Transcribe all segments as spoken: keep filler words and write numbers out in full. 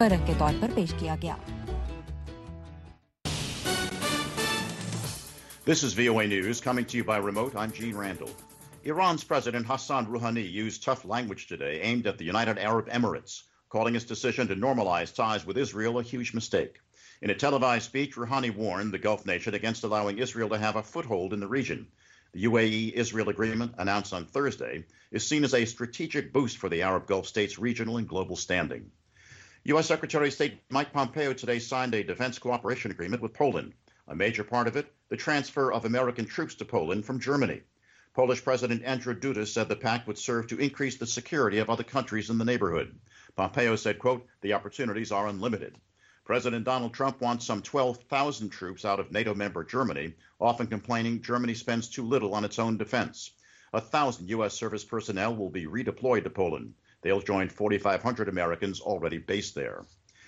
परख के तौर पर पेश किया गया। This is V O A News coming to you by remote. I'm Gene Randall. Iran's President Hassan Rouhani used tough language today aimed at the United Arab Emirates, calling his decision to normalize ties with Israel a huge mistake. In a televised speech, Rouhani warned the Gulf nation against allowing Israel to have a foothold in the region. The U A E-Israel agreement, announced on Thursday, is seen as a strategic boost for the Arab Gulf states' regional and global standing. U S. Secretary of State Mike Pompeo today signed a defense cooperation agreement with Poland. A major part of it, the transfer of American troops to Poland from Germany. Polish President Andrzej Duda said the pact would serve to increase the security of other countries in the neighborhood. Pompeo said, quote, the opportunities are unlimited. President Donald Trump wants some twelve thousand troops out of NATO member Germany, often complaining Germany spends too little on its own defense. A thousand U S service personnel will be redeployed to Poland. They'll join forty-five hundred Americans already based there.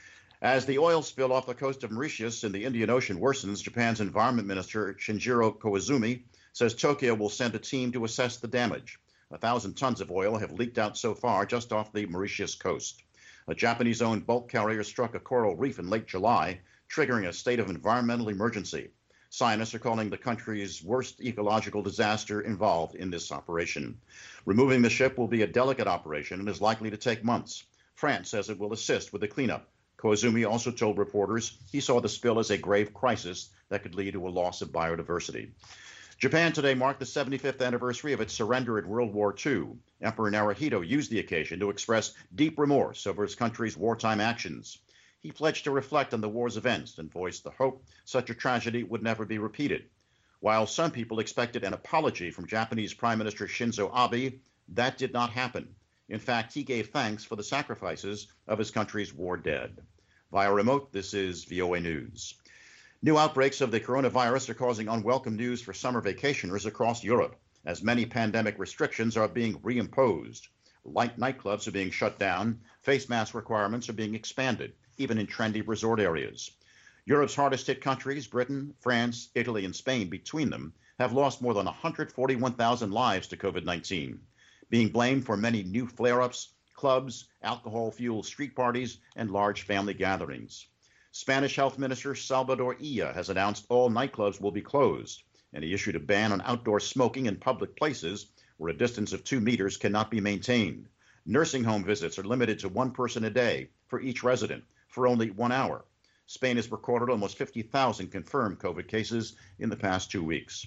As the oil spill off the coast of Mauritius in the Indian Ocean worsens, Japan's Environment Minister Shinjiro Koizumi says Tokyo will send a team to assess the damage. A thousand tons of oil have leaked out so far just off the Mauritius coast. A Japanese-owned bulk carrier struck a coral reef in late July, triggering a state of environmental emergency. Scientists are calling the country's worst ecological disaster involved in this operation. Removing the ship will be a delicate operation and is likely to take months. France says it will assist with the cleanup. Koizumi also told reporters he saw the spill as a grave crisis that could lead to a loss of biodiversity. Japan today marked the seventy-fifth anniversary of its surrender in World War Two. Emperor Naruhito used the occasion to express deep remorse over his country's wartime actions. He pledged to reflect on the war's events and voiced the hope such a tragedy would never be repeated. While some people expected an apology from Japanese Prime Minister Shinzo Abe, that did not happen. In fact, he gave thanks for the sacrifices of his country's war dead. Via remote, this is V O A News. New outbreaks of the coronavirus are causing unwelcome news for summer vacationers across Europe, as many pandemic restrictions are being reimposed. Light nightclubs are being shut down, face mask requirements are being expanded, even in trendy resort areas. Europe's hardest hit countries, Britain, France, Italy, and Spain between them, have lost more than one hundred forty-one thousand lives to COVID nineteen, being blamed for many new flare-ups, clubs, alcohol-fueled street parties, and large family gatherings. Spanish Health Minister Salvador Illa has announced all nightclubs will be closed, and he issued a ban on outdoor smoking in public places where a distance of two meters cannot be maintained. Nursing home visits are limited to one person a day for each resident for only one hour. Spain has recorded almost fifty thousand confirmed COVID cases in the past two weeks.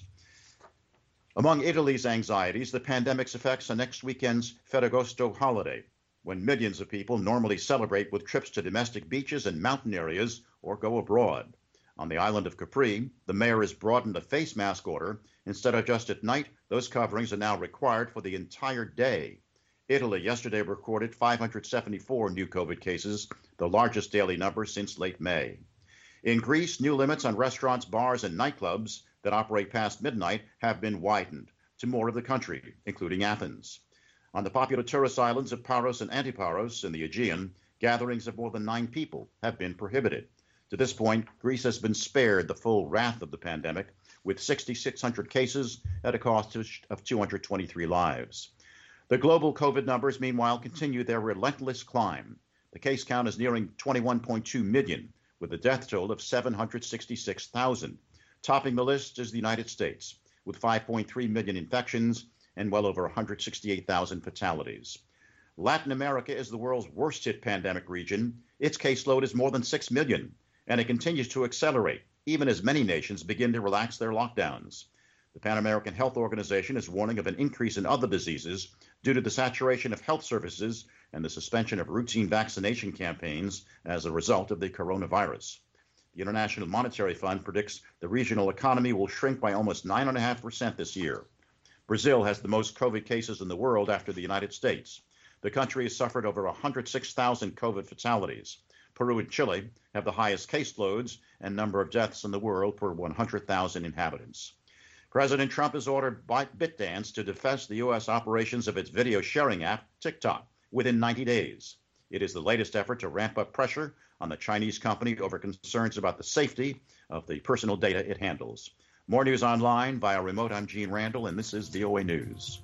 Among Italy's anxieties, the pandemic's effects on next weekend's Ferragosto holiday, when millions of people normally celebrate with trips to domestic beaches and mountain areas or go abroad. On the island of Capri, the mayor has broadened a face mask order. Instead of just at night, those coverings are now required for the entire day. Italy yesterday recorded five hundred seventy-four new COVID cases, the largest daily number since late May. In Greece, new limits on restaurants, bars, and nightclubs that operate past midnight have been widened to more of the country, including Athens. On the popular tourist islands of Paros and Antiparos in the Aegean, gatherings of more than nine people have been prohibited. To this point, Greece has been spared the full wrath of the pandemic, with six thousand six hundred cases at a cost of two hundred twenty-three lives. The global COVID numbers, meanwhile, continue their relentless climb. The case count is nearing twenty-one point two million, with a death toll of seven hundred sixty-six thousand. Topping the list is the United States, with five point three million infections and well over one hundred sixty-eight thousand fatalities. Latin America is the world's worst-hit pandemic region. Its caseload is more than six million, and it continues to accelerate, even as many nations begin to relax their lockdowns. The Pan American Health Organization is warning of an increase in other diseases due to the saturation of health services and the suspension of routine vaccination campaigns as a result of the coronavirus. The International Monetary Fund predicts the regional economy will shrink by almost nine point five percent this year. Brazil has the most COVID cases in the world after the United States. The country has suffered over one hundred six thousand COVID fatalities. Peru and Chile have the highest caseloads and number of deaths in the world per one hundred thousand inhabitants. President Trump has ordered ByteDance to divest the U S operations of its video sharing app, TikTok, within ninety days. It is the latest effort to ramp up pressure on the Chinese company over concerns about the safety of the personal data it handles. More news online via remote. I'm Gene Randall, and this is V O A News.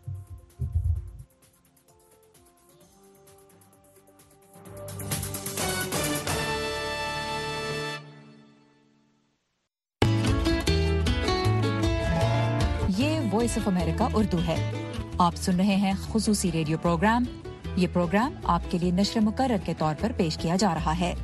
Voice of America Urdu है। आप सुन रहे हैं खुसूसी radio program. ये program आपके लिए नश्र मुकर्रर के तौर पर पेश किया जा रहा है।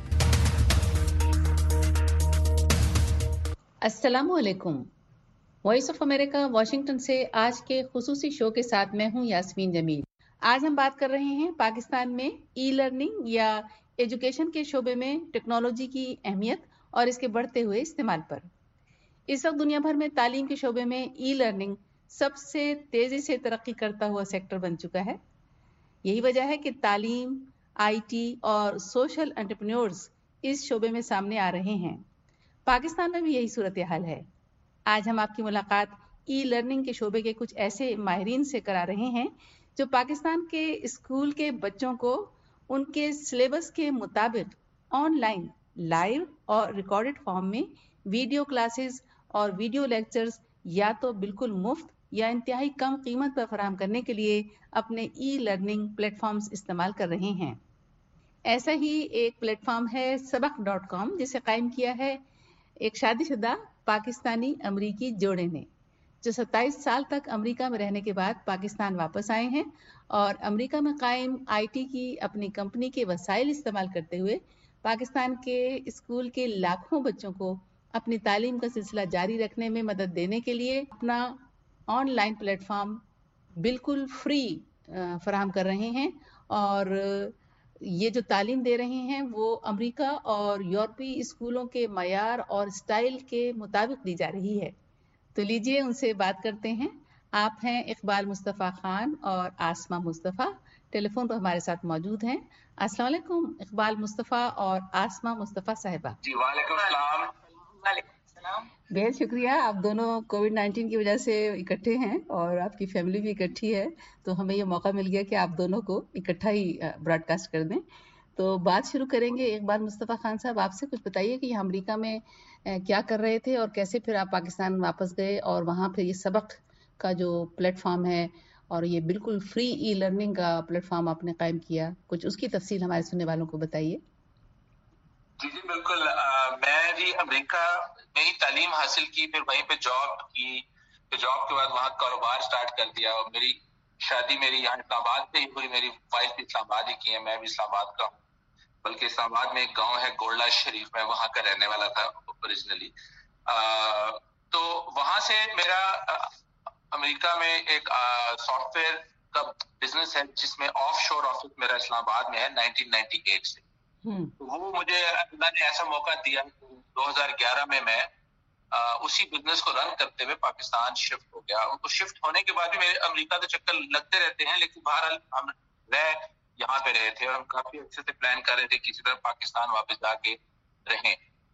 अस्सलामु अलैकुम। वॉइस ऑफ अमेरिका वाशिंगटन से आज के खुसूसी शो के साथ मैं हूं यास्मीन जमील। आज हम बात कर रहे हैं पाकिस्तान में ई लर्निंग या एजुकेशन के शोबे में टेक्नोलॉजी की अहमियत और इसके बढ़ते हुए इस्तेमाल पर। इस वक्त दुनिया भर में तालीम के शोबे में ई लर्निंग सबसे तेजी से तरक्की करता हुआ सेक्टर बन चुका है। यही वजह है कि तालीम, आईटी और सोशल एंटरप्रेन्योर्स इस शोबे में सामने आ रहे हैं। पाकिस्तान में भी यही सूरत हाल है। आज हम आपकी मुलाकात ई लर्निंग के शोबे के कुछ ऐसे माहिरीन से करा रहे हैं जो पाकिस्तान के स्कूल के बच्चों को उनके सिलेबस के मुताबिक ऑनलाइन, लाइव और रिकॉर्डेड फॉर्म में वीडियो क्लासेस और वीडियो लेक्चर्स या तो बिल्कुल मुफ्त या इंतहाई कम कीमत पर फराहम करने के लिए अपने ई लर्निंग प्लेटफॉर्म्स इस्तेमाल कर रहे हैं। ऐसा ही एक प्लेटफॉर्म है सबक डॉट कॉम, जिसे कायम किया है एक शादीशुदा पाकिस्तानी अमरीकी जोड़े ने, जो सत्ताईस साल तक अमेरिका में रहने के बाद पाकिस्तान वापस आए हैं और अमेरिका में कायम आईटी की अपनी कंपनी के वसाइल इस्तेमाल करते हुए पाकिस्तान के स्कूल के लाखों बच्चों को अपनी तालीम का सिलसिला जारी रखने में मदद देने के लिए अपना ऑनलाइन प्लेटफॉर्म बिल्कुल फ्री फराहम कर रहे हैं। और ये जो तालीम दे रहे हैं वो अमेरिका और यूरोपीय स्कूलों के मयार और स्टाइल के मुताबिक दी जा रही है। तो लीजिए उनसे बात करते हैं। आप हैं इकबाल मुस्तफ़ा खान और आसमा मुस्तफ़ा, टेलीफोन पर हमारे साथ मौजूद हैं। अस्सलाम वालेकुम इकबाल मुस्तफ़ा और आसमा मुस्तफ़ा साहिबा। जी वालेकुम सलाम। वालेकुम सलाम। बेहद शुक्रिया। आप दोनों कोविड नाइन्टीन की वजह से इकट्ठे हैं और आपकी फैमिली भी इकट्ठी है, तो हमें ये मौका मिल गया कि आप दोनों को इकट्ठा ही ब्रॉडकास्ट कर दें। तो बात शुरू करेंगे। इकबाल मुस्तफ़ा खान साहब, आपसे कुछ बताइए कि अमेरिका में क्या कर रहे थे और कैसे फिर आप पाकिस्तान वापस गए और वहाँ फिर ये सबक का जो प्लेटफॉर्म है और ये बिल्कुल फ्री ई लर्निंग का प्लेटफॉर्म आपने कायम किया, कुछ उसकी तफसील हमारे सुनने वालों को बताइए। जी जी बिल्कुल। आ, मैं भी अमेरिका में ही तालीम हासिल की, फिर वहीं पे जॉब की, फिर जॉब के बाद वहाँ कारोबार स्टार्ट कर दिया और मेरी शादी मेरी यहाँ इस्लामाबाद से ही हुई। मेरी वाइफ भी इस्लामाबाद ही की है, मैं भी इस्लामाबाद का हूँ। बल्कि इस्लामाबाद में एक गांव है गोल्डा शरीफ, मैं वहाँ का रहने वाला था ओरिजिनली। तो वहाँ से मेरा अमेरिका में एक सॉफ्टवेयर का बिजनेस है जिसमें ऑफ शोर ऑफिस मेरा इस्लामाबाद में है नाइनटीन नाइंटी एट से। तो वो मुझे अल्लाह ने ऐसा मौका दिया दो हज़ार ग्यारह में मैं आ, उसी बिजनेस को रन करते हुए पाकिस्तान शिफ्ट हो गया। उनको शिफ्ट होने के बाद भी मेरे अमेरिका के चक्कर लगते रहते हैं, लेकिन बहरहाल हम रह यहाँ पे रहे थे और हम काफी अच्छे से प्लान कर रहे थे किसी तरह पाकिस्तान वापस जाके रहें।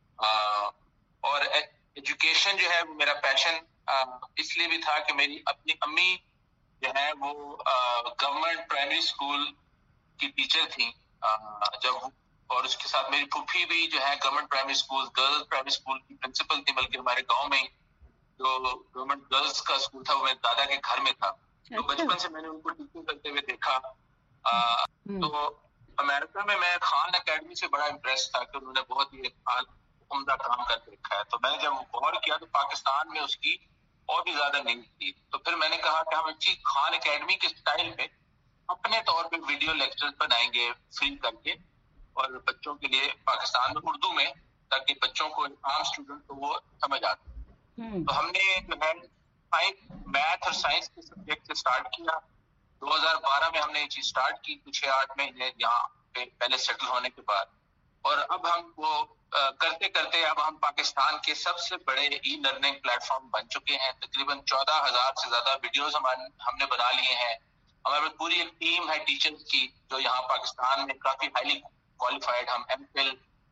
और एजुकेशन जो है वो मेरा पैशन इसलिए भी था कि मेरी अपनी अम्मी जो है वो गवर्नमेंट प्राइमरी स्कूल की टीचर थी जब, और उसके साथ मेरी फूफी भी जो है government primary school, girls primary school की प्रिंसिपल थी। बल्कि हमारे गांव में जो गवर्नमेंट गर्ल्स का स्कूल था वो मेरे दादा के घर में था। तो बचपन से मैंने उनको टीचिंग करते हुए देखा। आ, तो अमेरिका में मैं खान एकेडमी से बड़ा इम्प्रेस था कि उन्होंने बहुत ही उम्दा काम करके रखा है। तो मैंने जब गौर किया तो पाकिस्तान में उसकी और भी ज्यादा नीड थी। तो फिर मैंने कहा कि हम अच्छी खान एकेडमी के स्टाइल पे अपने तौर पे वीडियो लेक्चर्स बनाएंगे फ्री करके और बच्चों के लिए पाकिस्तान में उर्दू में, ताकि बच्चों को, आम स्टूडेंट को वो समझ आते। तो हमने जो है मैथ और साइंस के सब्जेक्ट से स्टार्ट किया। दो हज़ार बारह में हमने ये चीज स्टार्ट की, कुछ आठ महीने यहाँ पे पहले सेटल होने के बाद। और अब हम वो आ, करते करते अब हम पाकिस्तान के सबसे बड़े ई लर्निंग प्लेटफॉर्म बन चुके हैं। तकरीबन चौदह हजार से ज्यादा वीडियोस हम हमने बना लिए हैं। हमारे पूरी एक टीम है टीचर्स की जो यहाँ पाकिस्तान में काफी हाईली क्वालिफाइड, हम एम फिल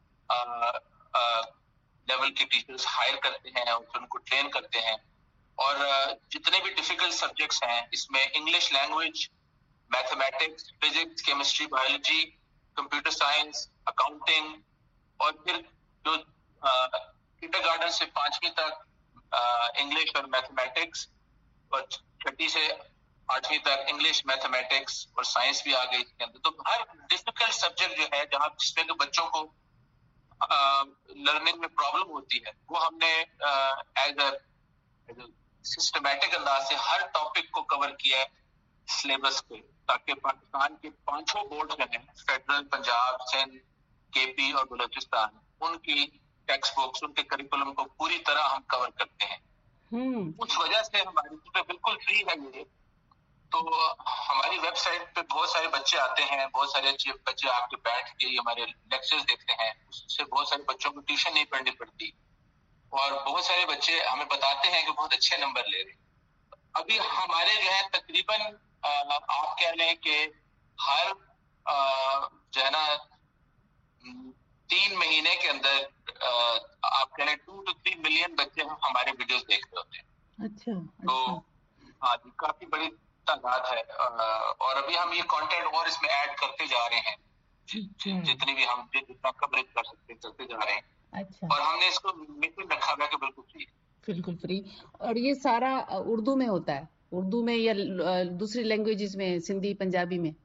लेवल के टीचर्स हायर करते हैं और फिर उनको ट्रेन करते हैं। और uh, जितने भी डिफिकल्ट सब्जेक्ट्स हैं इसमें English language, mathematics, physics, chemistry, biology, computer science, accounting और फिर जो किंडरगार्टन से पांचवी तक इंग्लिश uh, और मैथमेटिक्स और छठी से आठवीं तक इंग्लिश, मैथमेटिक्स और साइंस भी आ गई इसके अंदर। तो हर डिफिकल्ट सब्जेक्ट जो है जहाँ जिसमें के बच्चों को लर्निंग में प्रॉब्लम होती है वो हमने एज अ سسٹمیٹک انداز سے ہر ٹاپک کو کور کیا ہے سلیبس پہ، تاکہ پاکستان کے پانچوں بورڈ جو ہیں فیڈرل، پنجاب، سندھ، کے پی اور بلوچستان، ان کی ٹیکسٹ بکس، ان کے کریکولم کو پوری طرح ہم کور کرتے ہیں. اس وجہ سے ہماری پہ بالکل فری ہے یہ. تو ہماری ویب سائٹ پہ بہت سارے بچے آتے ہیں، بہت سارے اچھے بچے آ کے بیٹھ کے ہمارے لیکچرز دیکھتے ہیں. اس سے بہت سارے بچوں کو ٹیوشن نہیں پڑھنی پڑتی، اور بہت سارے بچے ہمیں بتاتے ہیں کہ بہت اچھے نمبر لے رہے ہیں. ابھی ہمارے جو ہے تقریباً آپ کہہ لیں کہ ہر جو ہے نا تین مہینے کے اندر آپ کہہ لیں ٹو ٹو تھری ملین بچے ہمارے ویڈیوز دیکھ رہے ہوتے ہیں. اچھا تو ہاں جی، کافی بڑی تعداد ہے، اور ابھی ہم یہ کانٹینٹ اور اس میں ایڈ کرتے جا رہے ہیں، جتنی بھی ہم جتنا کوریج کر سکتے ہیں کرتے جا رہے ہیں. اچھا، اور ہم نے اس کو مشن رکھا ہوا ہے کہ بالکل فری بالکل فری. اور یہ سارا اردو میں ہوتا ہے؟ اردو میں یا دوسری لینگویجز میں، سندھی، پنجابی میں؟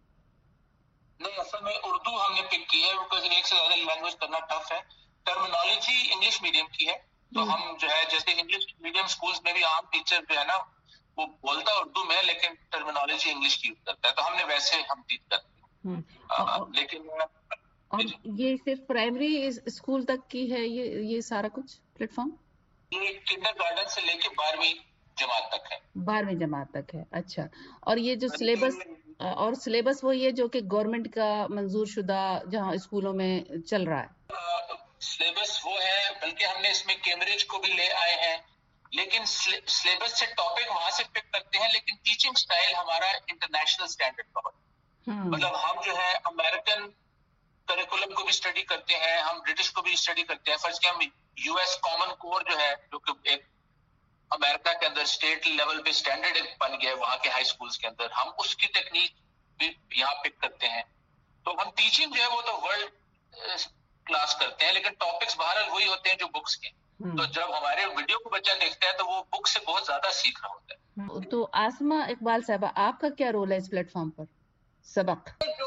نہیں، اصل میں اردو ہم نے پک کی ہے بیکاز ایک سے زیادہ لینگویج کرنا ٹف ہے. ٹرمینالوجی انگلش میڈیم کی ہے، تو ہم جو ہے جیسے انگلش میڈیم اسکولس میں بھی عام ٹیچر جو ہے نا وہ بولتا اردو میں لیکن ٹرمینالوجی انگلش کی یوز کرتا ہے، تو ہم نے ویسے ہم ٹیچ کرتے ہیں. لیکن اور یہ صرف پرائمری اسکول تک کی ہے یہ یہ سارا کچھ پلیٹ فارم؟ یہ کنڈر گارڈن سے لے کے بارہویں جماعت تک ہے. بارہویں جماعت تک ہے. اچھا، اور یہ جو سلیبس اور سلیبس وہ یہ جو کہ گورنمنٹ کا منظور شدہ جہاں اسکولوں میں چل رہا ہے؟ سلیبس وہ ہے، بلکہ ہم نے اس میں کیمبرج کو بھی لے آئے ہیں، لیکن سلیبس سے ٹاپک وہاں سے پک کرتے ہیں، لیکن ٹیچنگ سٹائل ہمارا انٹرنیشنل سٹینڈرڈ کا ہوتا ہے. مطلب ہم جو ہے امریکن کریکولم کو بھی اسٹڈی کرتے ہیں، ہم برٹش کو بھی اسٹڈی کرتے ہیں. فرض کہ ہم یو ایس کامن کور جو ہے جو کہ ایک امریکہ کے اندر اسٹیٹ لیول پہ اسٹینڈرڈ بن گیا ہے وہاں کے ہائی اسکولس کے اندر، ہم اس کی ٹیکنیک بھی یہاں پک کرتے ہیں. تو ہم ٹیچنگ جو ہے وہ تو ورلڈ کلاس کرتے ہیں، لیکن ٹاپکس بہرحال وہی ہوتے ہیں جو بکس کے. تو جب ہمارے ویڈیو کو بچہ دیکھتا ہے تو وہ بک سے بہت زیادہ سیکھ رہا ہوتا ہے. تو آسما اقبال صاحبہ، آپ کا کیا رول ہے اس پلیٹ فارم پر؟ سبق جو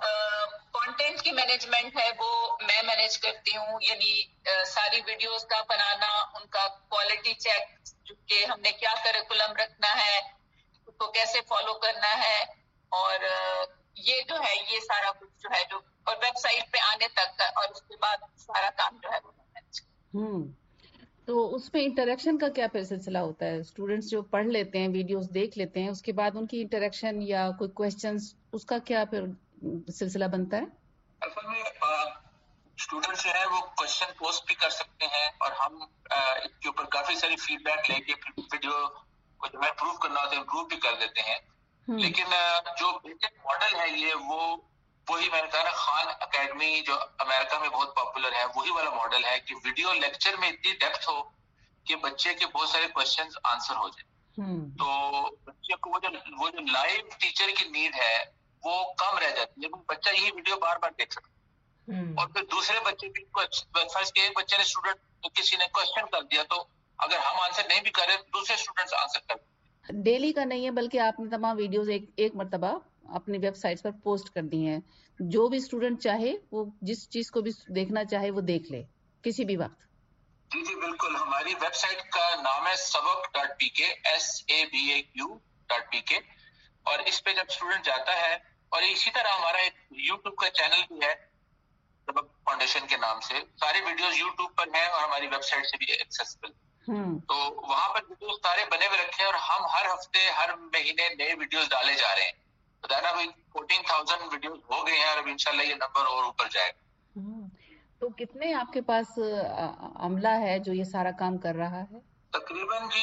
کانٹینٹ کی مینجمنٹ ہے وہ میں مینیج کرتی ہوں، یعنی ساری ویڈیوز کا بنانا، ان کا کوالٹی چیک کہ ہم نے کیا کریکولم رکھنا ہے، اس کو کیسے فالو کرنا ہے، اور یہ جو ہے یہ سارا کچھ جو ہے جو اور ویب سائٹ پہ آنے تک اور اس کے بعد سارا کام جو ہے وہ مینیج. ہوں تو اس میں انٹریکشن کا کیا پھر سلسلہ ہوتا ہے؟ اسٹوڈینٹس جو پڑھ لیتے ہیں، ویڈیوز دیکھ لیتے ہیں، اس کے بعد ان کی انٹریکشن یا کوئی کویسچنز، اس کا کیا پھر سلسلہ بنتا ہے؟ اصل میں اسٹوڈینٹس جو ہے وہ کوشچن پوسٹ بھی کر سکتے ہیں، اور ہم اس کے اوپر کافی ساری فیڈ بیک لے کے ویڈیو کو جو ہے امپروو کرنا ہوتا ہے امپروو بھی کر دیتے ہیں. لیکن جو بیسک ماڈل ہے یہ وہ وہی میں نے کہا نا خان اکیڈمی جو امریکہ میں بہت پاپولر ہے، وہی والا ماڈل ہے کہ ویڈیو لیکچر میں اتنی ڈیپتھ ہو کہ بچے کے بہت سارے کوشچنز آنسر ہو جائیں. تو بچے کو وہ جو وہ جو لائیو ٹیچر کی نیڈ ہے وہ کم رہ جاتی ہے، لیکن بچہ یہی ویڈیو بار بار دیکھ سکتا ہے. اور پھر دوسرے بچے بھی فرض کے ایک بچے نے اسٹوڈنٹ کسی نے کوشچن کر دیا تو اگر ہم آنسر نہیں بھی کر رہے دوسرے اسٹوڈنٹس آنسر کر دیں. ڈیلی کا نہیں ہے بلکہ آپ نے تمام ویڈیوز ایک ایک مرتبہ اپنی ویب سائٹس پر پوسٹ کر دی ہیں، جو بھی اسٹوڈنٹ چاہے وہ جس چیز کو بھی دیکھنا چاہے وہ دیکھ لے کسی بھی وقت. جی جی بالکل، ہماری ویب سائٹ کا نام ہے سبق dot P K, S A B A Q dot P K, اور اس پہ جب اسٹوڈنٹ جاتا ہے، اور اسی طرح ہمارا ایک یوٹیوب کا چینل بھی ہے سبق فاؤنڈیشن کے نام سے، ساری ویڈیوز یوٹیوب پر ہیں اور ہماری ویب سائٹ سے بھی ایکسیسیبل. تو وہاں پر ویڈیوز سارے بنے ہوئے رکھے ہیں، اور ہم ہر ہفتے ہر مہینے نئے ویڈیوز ڈالے جا رہے ہیں. بتانا بھائی فورٹین تھاؤزینڈ ویڈیوز ہو گئے ہیں، اور اب انشاءاللہ یہ نمبر اور اوپر جائے گا. تو کتنے آپ کے پاس عملہ ہے جو یہ سارا کام کر رہا ہے؟ تقریباً جی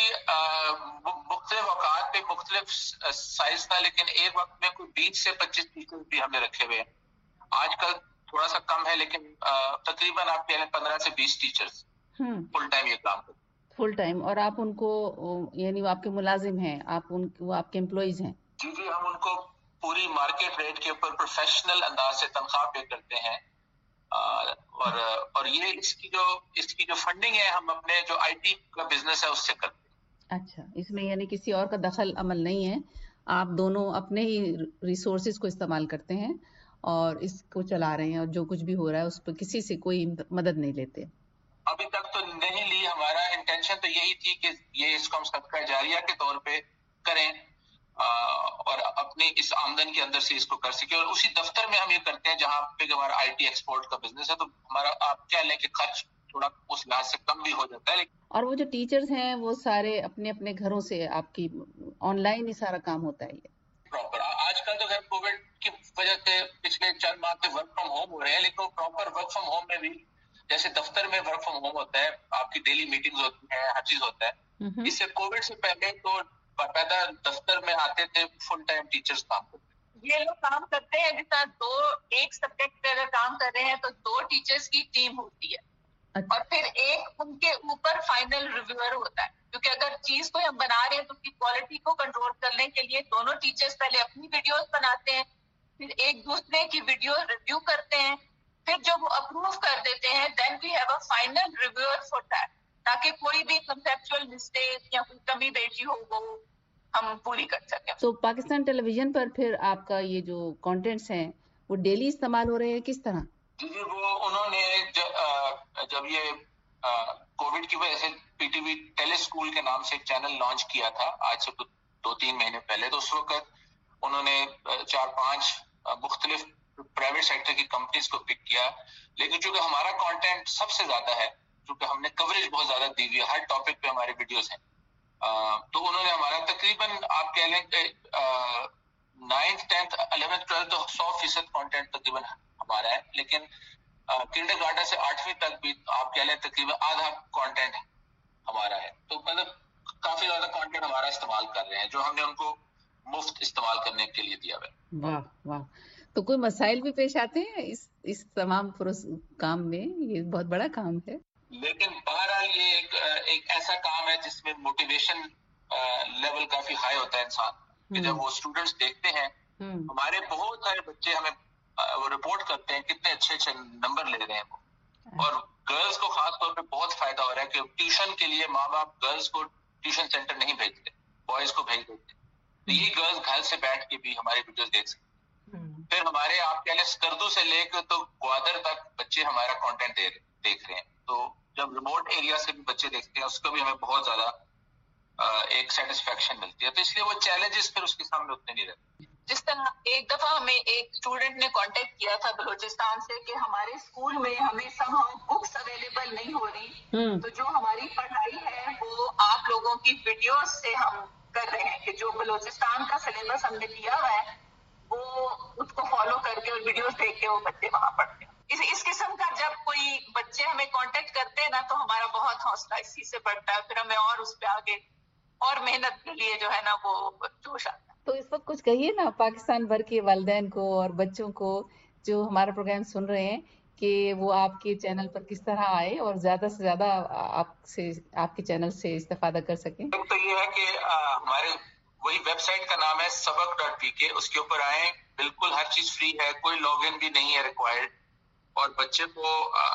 مختلف اوقات پہ مختلف سائز تھا، لیکن ایک وقت میں کوئی بیس سے پچیس ٹیچر بھی ہم نے رکھے ہوئے ہیں. آج کل تھوڑا سا کم ہے، لیکن تقریباً آپ کہہ لیں پندرہ سے بیس ٹیچرز فل ٹائم یہ کام کرتے ہیں. Full time. اور آپ ان کو یعنی وہ آپ کے ملازم ہیں، آپ ان وہ آپ کے امپلائیز ہیں؟ جی جی، ہم ان کو پوری مارکیٹ ریٹ کے اوپر پروفیشنل انداز سے تنخواہ پے کرتے ہیں، اور اور یہ اس کی جو اس کی جو فنڈنگ ہے ہم اپنے جو آئی ٹی کا بزنس ہے اس سے کرتے ہیں. اچھا، اس میں یعنی کسی اور کا دخل عمل نہیں ہے، آپ دونوں اپنے ہی ریسورسز کو استعمال کرتے ہیں اور اس کو چلا رہے ہیں، اور جو کچھ بھی ہو رہا ہے اس پہ کسی سے کوئی مدد نہیں لیتے. ابھی تک تو نہیں لی، ہمارا انٹینشن انٹینشن تو یہی تھی کہ یہ اس کو ہم صدقہ جاریہ کے طور پہ کریں اور اپنی اس آمدن کے اندر سے اس کو کر سکیں. اور اسی دفتر میں ہم یہ کرتے ہیں جہاں پہ ہمارا آئی ٹی ایکسپورٹ کا بزنس ہے, تو ہمارا آپ کیا لیں کہ خرچ تھوڑا اس لحاظ سے کم بھی ہو جاتا ہے. اور وہ جو ٹیچرز ہیں وہ سارے اپنے اپنے گھروں سے آپ کی آن لائن ہی سارا کام ہوتا ہے یہ پراپر. آج کل تو خیر کووڈ کی وجہ سے پچھلے چند ماہ سے ورک فرام ہوم ہو رہے ہیں, لیکن وہ پراپر ورک فرام ہوم میں بھی جیسے دفتر میں ورک فرام ہوم ہوتا ہے, آپ کی ڈیلی میٹنگز ہوتی ہیں, ہر چیز ہوتا ہے. اس سے کووڈ سے پہلے تو باقاعدہ دفتر میں آتے تھے فل ٹائم ٹیچرز کام کرتے. یہ لوگ کام کرتے ہیں جس طرح دو ایک سبجیکٹ پہ اگر کام کر رہے ہیں تو دو ٹیچرز کی ٹیم ہوتی ہے اور پھر ایک ان کے اوپر فائنل ریویور ہوتا ہے, کیونکہ اگر چیز کو ہم بنا رہے ہیں تو اس کی کوالٹی کو کنٹرول کرنے کے لیے دونوں ٹیچرز پہلے اپنی ویڈیوز بناتے ہیں, پھر ایک دوسرے کی ویڈیو ریویو کرتے ہیں, پھر جب وہ اپروو کر دیتے ہیں then we have a final reviewer for that, تاکہ کوئی بھی کنسیپچوئل مسٹیک یا کوئی کمی بیشی ہو وہ ہم پوری کر سکیں. تو پاکستان ٹیلی ویژن پر پھر آپ کا یہ جو کانٹینٹس ہیں وہ ڈیلی استعمال ہو رہے ہیں کس طرح؟ جی جی وہ انہوں نے جب یہ کووڈ کی وجہ سے پی ٹی وی ٹیلی اسکول کے نام سے ایک چینل لانچ کیا تھا آج سے دو تین مہینے پہلے, تو اس وقت انہوں نے چار پانچ مختلف پرائیویٹ سیکٹر کی کمپنیز کو پک کیا, لیکن چونکہ ہمارا کانٹینٹ سب سے زیادہ ہے, چونکہ ہم نے کوریج بہت زیادہ دی ہوئی ہے, ہر ٹاپک پہ ہماری ویڈیوز ہیں, تو انہوں نے ہمارا تقریباً آپ کہہ لیں کہ نائنتھ ٹینتھ الیونتھ ٹویلتھ تو سو فیصد کانٹینٹ تقریباً ہمارا ہے, لیکن کنڈر گارڈن سے آٹھویں تک بھی آپ کہہ لیں تقریباً آدھا کانٹینٹ ہمارا ہے. تو مطلب کافی زیادہ کانٹینٹ ہمارا استعمال کر رہے ہیں جو ہم نے ان کو مفت استعمال کرنے کے لیے دیا ہوا ہے. واہ واہ. تو کوئی مسائل بھی پیش آتے ہیں اس اس تمام کام میں؟ یہ بہت بڑا کام ہے, لیکن بہرحال یہ ایک ایک ایسا کام ہے جس میں موٹیویشن لیول کافی ہائی ہوتا ہے انسان, کہ جب وہ اسٹوڈینٹس دیکھتے ہیں, ہمارے بہت سارے بچے ہمیں رپورٹ کرتے ہیں کتنے اچھے اچھے نمبر لے رہے ہیں وہ, اور گرلز کو خاص طور پہ بہت فائدہ ہو رہا ہے کہ ٹیوشن کے لیے ماں باپ گرلز کو ٹیوشن سینٹر نہیں بھیجتے, بوائز کو بھیج دیتے, تو یہ گرلز گھر سے بیٹھ کے بھی ہماری ویڈیوز دیکھ سکتے. پھر ہمارے آپ کہہ لیں اسکردو سے لے کے تو گوادر تک بچے ہمارا کانٹینٹ دیکھ رہے ہیں, تو جب ریموٹ ایریا سے بھی بچے دیکھتے ہیں اس کو بھی ہمیں بہت زیادہ ایک سیٹسفیکشن ملتی ہے, تو اس لیے وہ چیلنجز پھر اس کے سامنے اتنے نہیں رہتے. جس طرح ایک دفعہ ہمیں ایک اسٹوڈنٹ نے کانٹیکٹ کیا تھا بلوچستان سے کہ ہمارے اسکول میں ہمیں سب بکس اویلیبل نہیں ہو رہی, تو جو ہماری پڑھائی ہے وہ آپ لوگوں کی ویڈیوز سے ہم کر رہے ہیں, کہ جو بلوچستان کا سلیبس ہم نے دیا ہوا ہے وہ اس کو فالو کر کے اور ویڈیوز دیکھ کے وہ بچے وہاں پڑھتے ہیں. اس اس قسم کا جب کوئی بچے ہمیں کانٹیکٹ کرتے ہیں نا تو ہمارا بہت حوصلہ اس چیز سے بڑھتا ہے, پھر ہمیں اور اس پہ آگے اور محنت کے لیے جو ہے نا وہ جوش آتا ہے. تو اس وقت کچھ کہیے نا پاکستان بھر کے والدین کو اور بچوں کو جو ہمارا پروگرام سن رہے ہیں کہ وہ آپ کے چینل پر کس طرح آئے اور زیادہ سے زیادہ آپ سے آپ کے چینل سے استفادہ کر سکیں. ایک تو یہ ہے کہ ہمارے وہی ویب سائٹ کا نام ہے سبق ڈاٹ پی کے, اس کے اوپر آئیں, بالکل ہر چیز فری ہے, کوئی لاگ ان بھی نہیں ہے ریکوائرڈ, اور بچے کو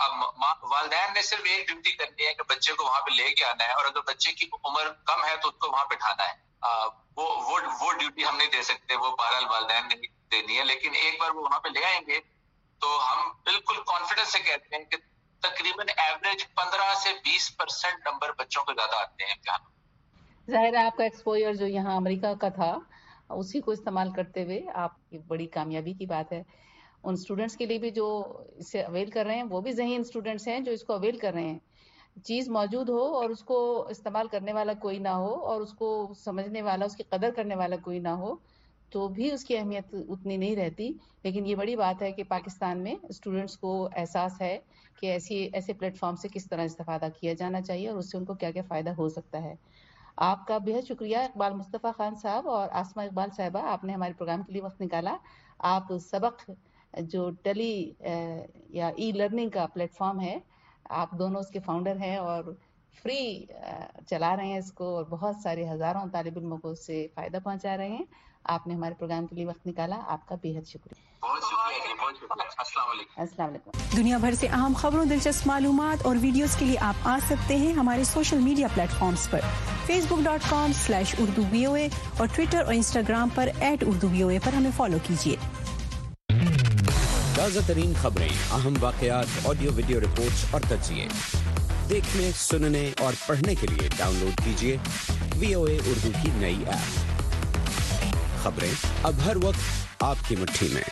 والدین نے صرف ایک ڈیوٹی کرنی ہے کہ بچے کو وہاں پہ لے کے آنا ہے, اور اگر بچے کی عمر کم ہے تو اس کو وہاں پہ بٹھانا ہے. وہ وہ وہ ڈیوٹی ہم نہیں دے سکتے, وہ بہرحال والدین نے دینی ہے, لیکن ایک بار وہ وہاں پہ لے آئیں گے تو ہم بالکل کانفیڈنس سے کہتے ہیں کہ تقریباً ایوریج پندرہ سے بیس پرسینٹ نمبر بچوں کو زیادہ آتے ہیں امتحان. ظاہر ہے آپ کا ایکسپوئر جو یہاں امریکہ کا تھا اسی کو استعمال کرتے ہوئے آپ کی بڑی کامیابی کی بات ہے. ان اسٹوڈینٹس کے لیے بھی جو اسے اویل کر رہے ہیں وہ بھی ذہین اسٹوڈینٹس ہیں جو اس کو اویل کر رہے ہیں. چیز موجود ہو اور اس کو استعمال کرنے والا کوئی نہ ہو اور اس کو سمجھنے والا, اس کی قدر کرنے والا کوئی نہ ہو تو بھی اس کی اہمیت اتنی نہیں رہتی. لیکن یہ بڑی بات ہے کہ پاکستان میں اسٹوڈینٹس کو احساس ہے کہ ایسی ایسے پلیٹ فارم سے کس طرح استفادہ کیا جانا چاہیے اور اس سے ان کو کیا کیا فائدہ ہو سکتا ہے. آپ کا بہت شکریہ اقبال مصطفیٰ خان صاحب اور آسمہ اقبال صاحبہ, آپ نے ہمارے پروگرام کے لیے وقت نکالا. آپ سبق جو ٹیلی یا ای لرننگ کا پلیٹ فارم ہے, آپ دونوں اس کے فاؤنڈر ہیں اور فری چلا رہے ہیں اس کو, اور بہت سارے ہزاروں طالب علموں کو اس سے فائدہ پہنچا رہے ہیں. آپ نے ہمارے پروگرام کے لیے وقت نکالا, آپ کا بے حد شکریہ. بہت شکریہ, بہت شکریہ. السلام علیکم. السلام علیکم. دنیا بھر سے اہم خبروں, دلچسپ معلومات اور ویڈیوز کے لیے آپ آ سکتے ہیں ہمارے سوشل میڈیا پلیٹ فارمز پر, Facebook dot com slash Urdu V O A اور ٹویٹر اور انسٹاگرام پر at Urdu V O A پر ہمیں فالو کیجیے. تازہ ترین خبریں, اہم واقعات, آڈیو ویڈیو رپورٹس اور تجزیے देखने, सुनने और पढ़ने के लिए डाउनलोड कीजिए वीओए उर्दू की नई ऐप। खबरें अब हर वक्त आपकी मुट्ठी में।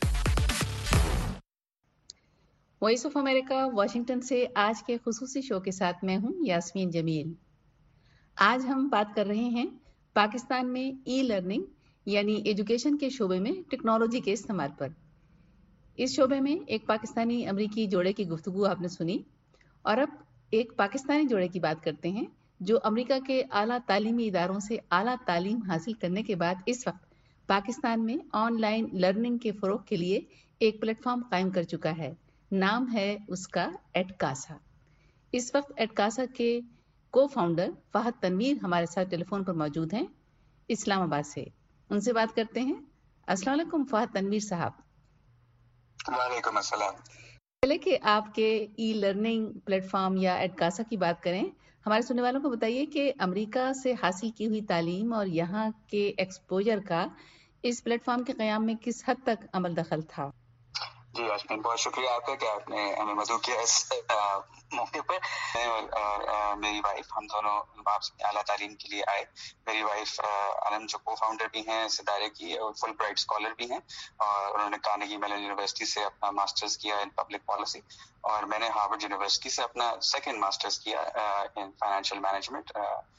वॉइस ऑफ अमेरिका वाशिंगटन से आज के खुसूसी शो के साथ मैं हूं यास्मीन जमील। आज हम बात कर रहे हैं पाकिस्तान में ई लर्निंग यानी एजुकेशन के शोबे में टेक्नोलॉजी के इस्तेमाल पर। इस शोबे में एक पाकिस्तानी अमरीकी जोड़े की गुफ्तगू आपने सुनी और अब एक पाकिस्तानी जोड़े की बात करते हैं जो अमेरिका के आला तालीमी इदारों से आला तालीम हासिल करने के बाद इस वक्त पाकिस्तान में ऑनलाइन लर्निंग के फ़रोग के लिए एक प्लेटफॉर्म कायम कर चुका है। नाम है उसका एडकासा। इस वक्त एडकासा के को फाउंडर फहद तनवीर हमारे साथ टेलीफोन पर मौजूद हैं इस्लामाबाद से। उनसे बात करते हैं। अस्सलाम वालेकुम फहद तनवीर साहब। वालेकुम अस्सलाम। पहले कि आपके ई लर्निंग प्लेटफॉर्म या एडकासा की बात करें, हमारे सुनने वालों को बताइए कि अमेरिका से हासिल की हुई तालीम और यहाँ के एक्सपोजर का इस प्लेटफॉर्म के क़याम में किस हद तक अमल दखल था? जी यास्मीन, बहुत शुक्रिया आपका कि आपने हमें मदऊ किया इस मौके पर। मैं और, और, और मेरी वाइफ हम दोनों आपसे आला तालीम के लिए आए। मेरी वाइफ आलम जो को फाउंडर भी हैं इस इदारे की और फुल ब्राइट स्कॉलर भी हैं और उन्होंने कार्नेगी मेलन यूनिवर्सिटी से अपना मास्टर्स किया इन पब्लिक पॉलिसी और मैंने हार्वर्ड यूनिवर्सिटी से अपना सेकेंड मास्टर्स किया इन फाइनेंशियल मैनेजमेंट।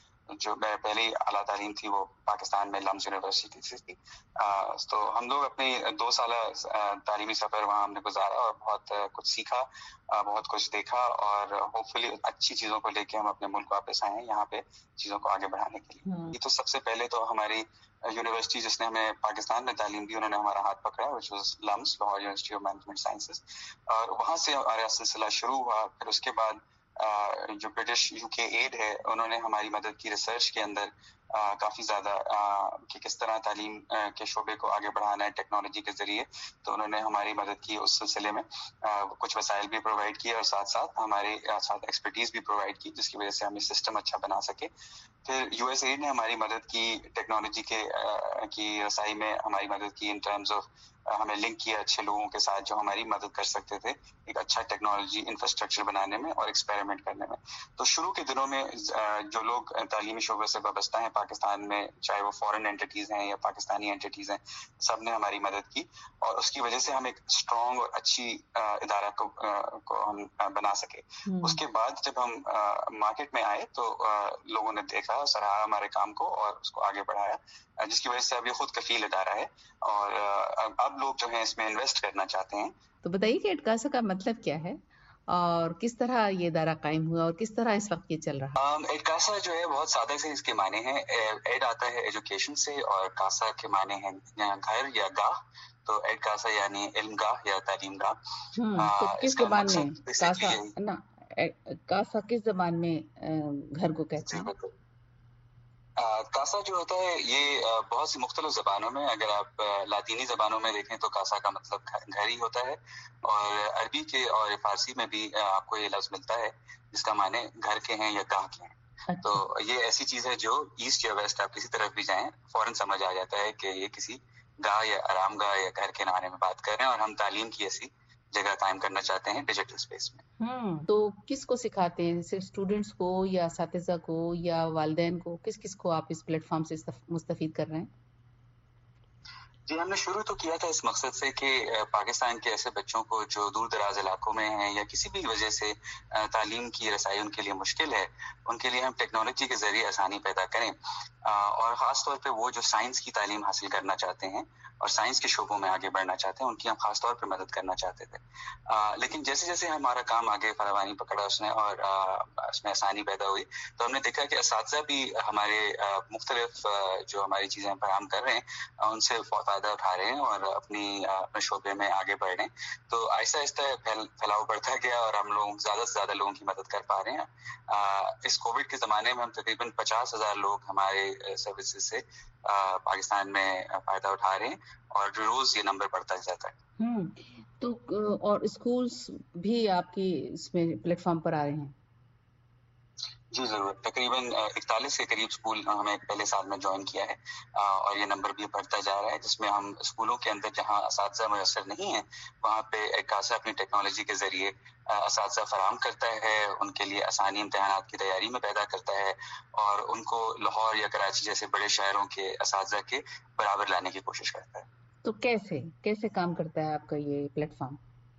जो मैं पहली आला तालीम थी वो पाकिस्तान में लम्स यूनिवर्सिटी से थी। आ, तो हम लोग अपनी दो साल तालीमी सफ़र वहाँ हमने गुजारा और बहुत कुछ सीखा, आ, बहुत कुछ देखा और होपफुली अच्छी चीज़ों को लेके हम अपने मुल्क वापस आए हैं यहाँ पे चीज़ों को आगे बढ़ाने के लिए। ये तो सबसे पहले तो हमारी यूनिवर्सिटी जिसने हमें पाकिस्तान में तालीम दी उन्होंने हमारा हाथ पकड़ा, which was LUMS, Lahore university of management sciences, और वहाँ से हमारा सिलसिला शुरू हुआ। फिर उसके बाद Uh, जो ब्रिटिश यूके एड है उन्होंने हमारी मदद की रिसर्च के अंदर uh, काफ़ी ज़्यादा uh, कि किस तरह तालीम uh, के शोबे को आगे बढ़ाना है टेक्नोलॉजी के ज़रिए, तो उन्होंने हमारी मदद की उस सिलसिले में। uh, कुछ वसाइल भी प्रोवाइड किए और साथ साथ हमारे uh, साथ एक्सपर्टीज़ भी प्रोवाइड की जिसकी वजह से हम ये सिस्टम अच्छा बना सके। फिर यूएस एड ने हमारी मदद की टेक्नोलॉजी के uh, की रसाई में, हमारी मदद की इन टर्म्स ऑफ हमें लिंक किया अच्छे लोगों के साथ जो हमारी मदद कर सकते थे एक अच्छा टेक्नोलॉजी इंफ्रास्ट्रक्चर बनाने में और एक्सपेरिमेंट करने में। तो शुरू के दिनों में जो लोग तालीमी शोबे से वाबस्ता हैं पाकिस्तान में, चाहे वो फॉरेन एंटिटीज़ हैं या पाकिस्तानी एंटिटीज़ हैं, सब ने हमारी मदद की और उसकी वजह से हम एक स्ट्रॉन्ग और अच्छी इदारा को, को हम बना सके। उसके बाद जब हम मार्केट में आए तो लोगों ने देखा, सराहा हमारे काम को और उसको आगे बढ़ाया, जिसकी वजह से अब ये खुद कफील इदारा है और अब लोग जो हैं इसमें इन्वेस्ट करना चाहते हैं। तो बताइए कि एडकासा का मतलब क्या है और किस तरह ये इदारा कायम हुआ और किस तरह इस वक्त ये चल रहा है? एडकासा जो है बहुत सादा से इसके माने हैं। एड आता है एजुकेशन से और कासा के माने हैं घर या गाह, तो एडकासा यानी इल्म गाह या तालीम गाह। तो किस जबान में कासा ना कासा किस जबान में घर को कहते हैं? Uh, कासा जो होता है ये uh, बहुत सी मुख्तलिफ ज़बानों में, अगर आप uh, लातीनी ज़बानों में देखें तो कासा का मतलब घर ही होता है और अरबी के और फारसी में भी uh, आपको ये लफ्ज़ मिलता है जिसका माने घर के हैं या गाह के हैं। अच्छा। तो ये ऐसी चीज़ है जो ईस्ट या वेस्ट आप किसी तरफ भी जाएं फौरन समझ आ जाता है कि ये किसी गाह या आराम गाह या घर के माने में बात कर रहे हैं और हम तालीम की ऐसी जगह कायम करना चाहते हैं डिजिटल स्पेस में। हम्म तो किसको सिखाते हैं, सिर्फ स्टूडेंट्स को या असातिज़ा को या वालिदैन को, किस किस को आप इस प्लेटफॉर्म से मुस्तफीद कर रहे हैं? जी, हमने शुरू तो किया था इस मकसद से कि पाकिस्तान के ऐसे बच्चों को जो दूर दराज इलाकों में हैं या किसी भी वजह से तालीम की रसाई उनके लिए मुश्किल है, उनके लिए हम टेक्नोलॉजी के ज़रिए आसानी पैदा करें और ख़ास तौर पे वो जो साइंस की तालीम हासिल करना चाहते हैं और साइंस के शोबों में आगे बढ़ना चाहते हैं उनकी हम खास तौर पे मदद करना चाहते थे। आ, लेकिन जैसे जैसे हमारा काम आगे फरावानी पकड़ा उसने और उसमें आसानी पैदा हुई तो हमने देखा कि असातिज़ा भी हमारे मुख्तलिफ जो हमारी चीज़ें फराहम कर रहे हैं उनसे फ़ायदा उठा रहे हैं और अपनी अपने शोबे में आगे बढ़ रहे हैं। तो आहिस्ता आहिस्ता फैल, फैलाव बढ़ता गया और हम लोग ज़्यादा से ज़्यादा लोगों की मदद कर पा रहे हैं। आ, इस कोविड के ज़माने में हम तकरीबन पचास हज़ार लोग हमारे सर्विसेज से आ, पाकिस्तान में फ़ायदा उठा रहे हैं और रोज़ ये नंबर बढ़ता जाता है। हम्म तो और स्कूल्स भी आपकी इसमें प्लेटफॉर्म पर आ रहे हैं? جی ضرور. تقریباً اکتالیس کے قریب اسکول ہمیں پہلے سال میں جوائن کیا ہے اور یہ نمبر بھی بڑھتا جا رہا ہے, جس میں ہم اسکولوں کے اندر جہاں اساتذہ میسر نہیں ہیں وہاں پہ ایکاسا اپنی ٹیکنالوجی کے ذریعے اساتذہ فراہم کرتا ہے, ان کے لیے آسانی امتحانات کی تیاری میں پیدا کرتا ہے اور ان کو لاہور یا کراچی جیسے بڑے شہروں کے اساتذہ کے برابر لانے کی کوشش کرتا ہے. تو کیسے کیسے کام کرتا ہے آپ کا یہ پلیٹ فارم؟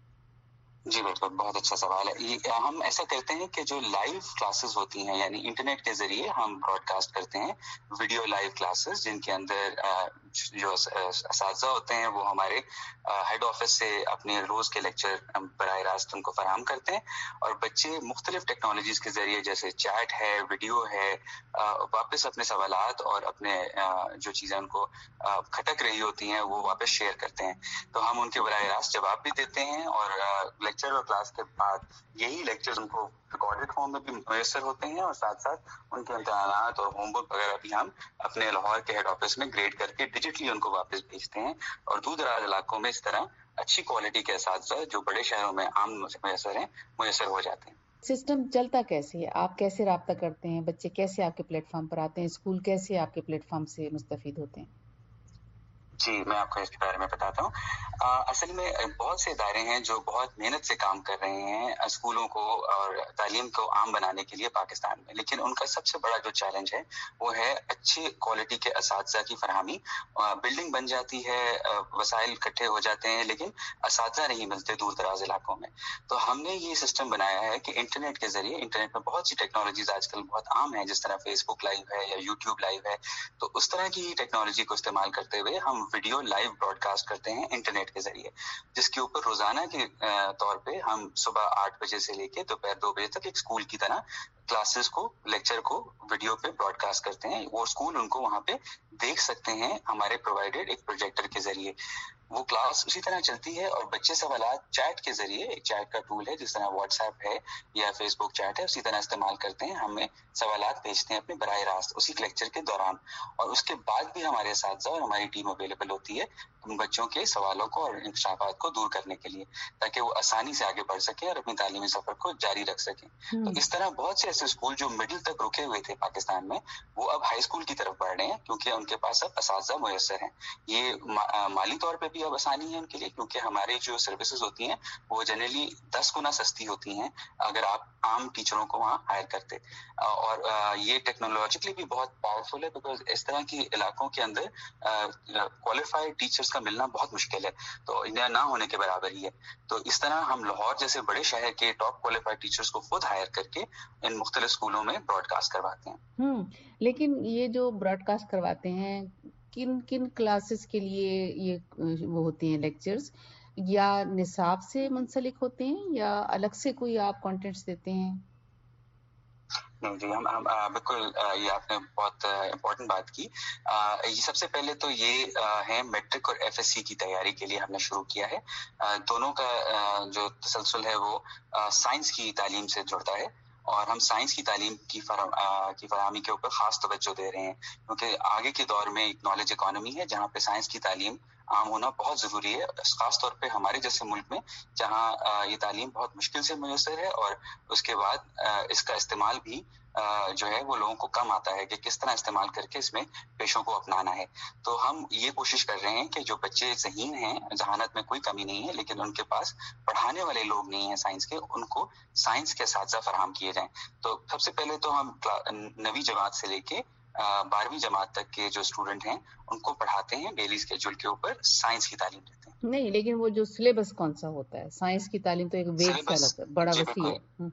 جی بالکل, بہت اچھا سوال ہے. ہم ایسا کرتے ہیں کہ جو لائیو کلاسز ہوتی ہیں یعنی انٹرنیٹ کے ذریعے ہم براڈ کاسٹ کرتے ہیں ویڈیو لائیو کلاسز, جن کے اندر جو اساتذہ ہوتے ہیں وہ ہمارے ہیڈ آفس سے اپنے روز کے لیکچر براہ راست ان کو فراہم کرتے ہیں اور بچے مختلف ٹیکنالوجیز کے ذریعے جیسے چیٹ ہے, ویڈیو ہے, واپس اپنے سوالات اور اپنے جو چیزیں ان کو کھٹک رہی ہوتی ہیں وہ واپس شیئر کرتے ہیں. تو ہم ان کے براہ راست جواب بھی دیتے ہیں اور لیکچر اور کلاس کے بعد یہی لیکچر ان کو ریکارڈڈ فارم میں بھی میسر ہوتے ہیں اور ساتھ ساتھ ان کے امتحانات اور ہوم ورک وغیرہ بھی ہم اپنے لاہور کے ہیڈ آفس میں گریڈ کر کے ڈیجیٹلی ان کو واپس بھیجتے ہیں. اور دور دراز علاقوں میں اس طرح اچھی کوالٹی کے اساتذہ جو بڑے شہروں میں عام میسر ہیں میسر ہو جاتے ہیں. سسٹم چلتا کیسے ہے؟ آپ کیسے رابطہ کرتے ہیں؟ بچے کیسے آپ کے پلیٹ فارم پر آتے ہیں؟ اسکول کیسے آپ کے پلیٹ فارم سے مستفید ہوتے ہیں؟ جی میں آپ کو اس کے بارے میں بتاتا ہوں. اصل میں بہت سے ادارے ہیں جو بہت محنت سے کام کر رہے ہیں اسکولوں کو اور تعلیم کو عام بنانے کے لیے پاکستان میں, لیکن ان کا سب سے بڑا جو چیلنج ہے وہ ہے اچھی کوالٹی کے اساتذہ کی فراہمی. بلڈنگ بن جاتی ہے, وسائل اکٹھے ہو جاتے ہیں, لیکن اساتذہ نہیں ملتے دور دراز علاقوں میں. تو ہم نے یہ سسٹم بنایا ہے کہ انٹرنیٹ کے ذریعے, انٹرنیٹ میں بہت سی ٹیکنالوجیز آج کل بہت عام ہیں جس طرح فیس بک لائیو ہے یا یوٹیوب لائیو ہے, تو اس طرح کی ٹیکنالوجی کو استعمال کرتے ہوئے ہم ویڈیو لائیو براڈ کاسٹ کرتے ہیں انٹرنیٹ کے ذریعے, جس کے اوپر روزانہ کے طور پہ ہم صبح آٹھ بجے سے لے کے دوپہر دو بجے تک ایک اسکول کی طرح کلاسز کو, لیکچر کو ویڈیو پہ براڈ کاسٹ کرتے ہیں. وہ اسکول ان کو وہاں پہ دیکھ سکتے ہیں ہمارے پرووائڈیڈ ایک پروجیکٹر کے ذریعے. وہ کلاس اسی طرح چلتی ہے اور بچے سوالات چیٹ کے ذریعے, ایک چیٹ کا ٹول ہے جس طرح واٹس ایپ ہے یا فیس بک چیٹ ہے, اسی طرح استعمال کرتے ہیں. ہمیں سوالات بھیجتے ہیں اپنے براہ راست اسی لیکچر کے دوران, اور اس کے بعد بھی ہمارے اساتذہ اور ہماری ٹیم اویلیبل ہوتی ہے ان بچوں کے سوالوں کو اور انکشافات کو دور کرنے کے لیے, تاکہ وہ آسانی سے آگے بڑھ سکیں اور اپنی تعلیمی سفر کو جاری رکھ سکیں. تو اس طرح بہت سے ایسے اسکول جو مڈل تک رکے ہوئے تھے پاکستان میں, وہ اب ہائی اسکول کی طرف بڑھ رہے ہیں کیونکہ ان کے پاس اب اساتذہ میسر ہیں. یہ مالی طور پہ بھی اب آسانی ہے ان کے لیے, کیونکہ ہماری جو سروسز ہوتی ہیں وہ جنرلی دس گنا سستی ہوتی ہیں اگر آپ عام ٹیچروں کو وہاں ہائر کرتے. اور یہ ٹیکنالوجیکلی بھی بہت پاورفل ہے بیکاز اس طرح کے علاقوں کے اندر کوالیفائڈ ٹیچرز کا ملنا بہت مشکل ہے, تو انہیں نہ ہونے کے برابر ہی ہے. تو اس طرح ہم لاہور جیسے بڑے شہر کے ٹاپ کوالیفائڈ ٹیچرز کو خود ہائر کر کے ان مختلف اسکولوں میں براڈ کاسٹ کرواتے ہیں. ہوں لیکن یہ جو براڈ کاسٹ کرواتے ہیں کن کن کلاسز کے لیے یہ وہ ہوتے ہیں لیکچرز, یا نصاب سے منسلک ہوتے ہیں یا الگ سے کوئی آپ کانٹینٹس دیتے ہیں؟ نہیں جی, ہم ہم بالکل, یہ آپ نے بہت امپورٹنٹ بات کی. یہ سب سے پہلے تو یہ ہے میٹرک اور ایف ایس سی کی تیاری کے لیے ہم نے شروع کیا ہے. دونوں کا جو تسلسل ہے وہ سائنس کی تعلیم سے جڑتا ہے اور ہم سائنس کی تعلیم کی کی فراہمی کے اوپر خاص توجہ دے رہے ہیں, کیونکہ آگے کے دور میں ایک نالج اکانومی ہے جہاں پہ سائنس کی تعلیم عام ہونا بہت ضروری ہے, خاص طور پہ ہمارے جیسے ملک میں جہاں یہ تعلیم بہت مشکل سے میسر ہے اور اس کے بعد اس کا استعمال بھی جو ہے وہ لوگوں کو کم آتا ہے کہ کس طرح استعمال کر کے اس میں پیشوں کو اپنانا ہے. تو ہم یہ کوشش کر رہے ہیں کہ جو بچے ذہین ہیں, ذہانت میں کوئی کمی نہیں ہے, لیکن ان کے پاس پڑھانے والے لوگ نہیں ہیں سائنس کے, ان کو سائنس کے اساتذہ فراہم کیے جائیں. تو سب سے پہلے تو ہم نویں جماعت سے لے کے بارہویں جماعت تک کے جو اسٹوڈنٹ ہیں ان کو پڑھاتے ہیں ڈیلی اسکیجول کے اوپر سائنس کی تعلیم دیتے ہیں. نہیں, لیکن وہ جو سلیبس کون سا ہوتا ہے؟ سائنس کی تعلیم تو ایک ویب سا بڑا وسیع ہے.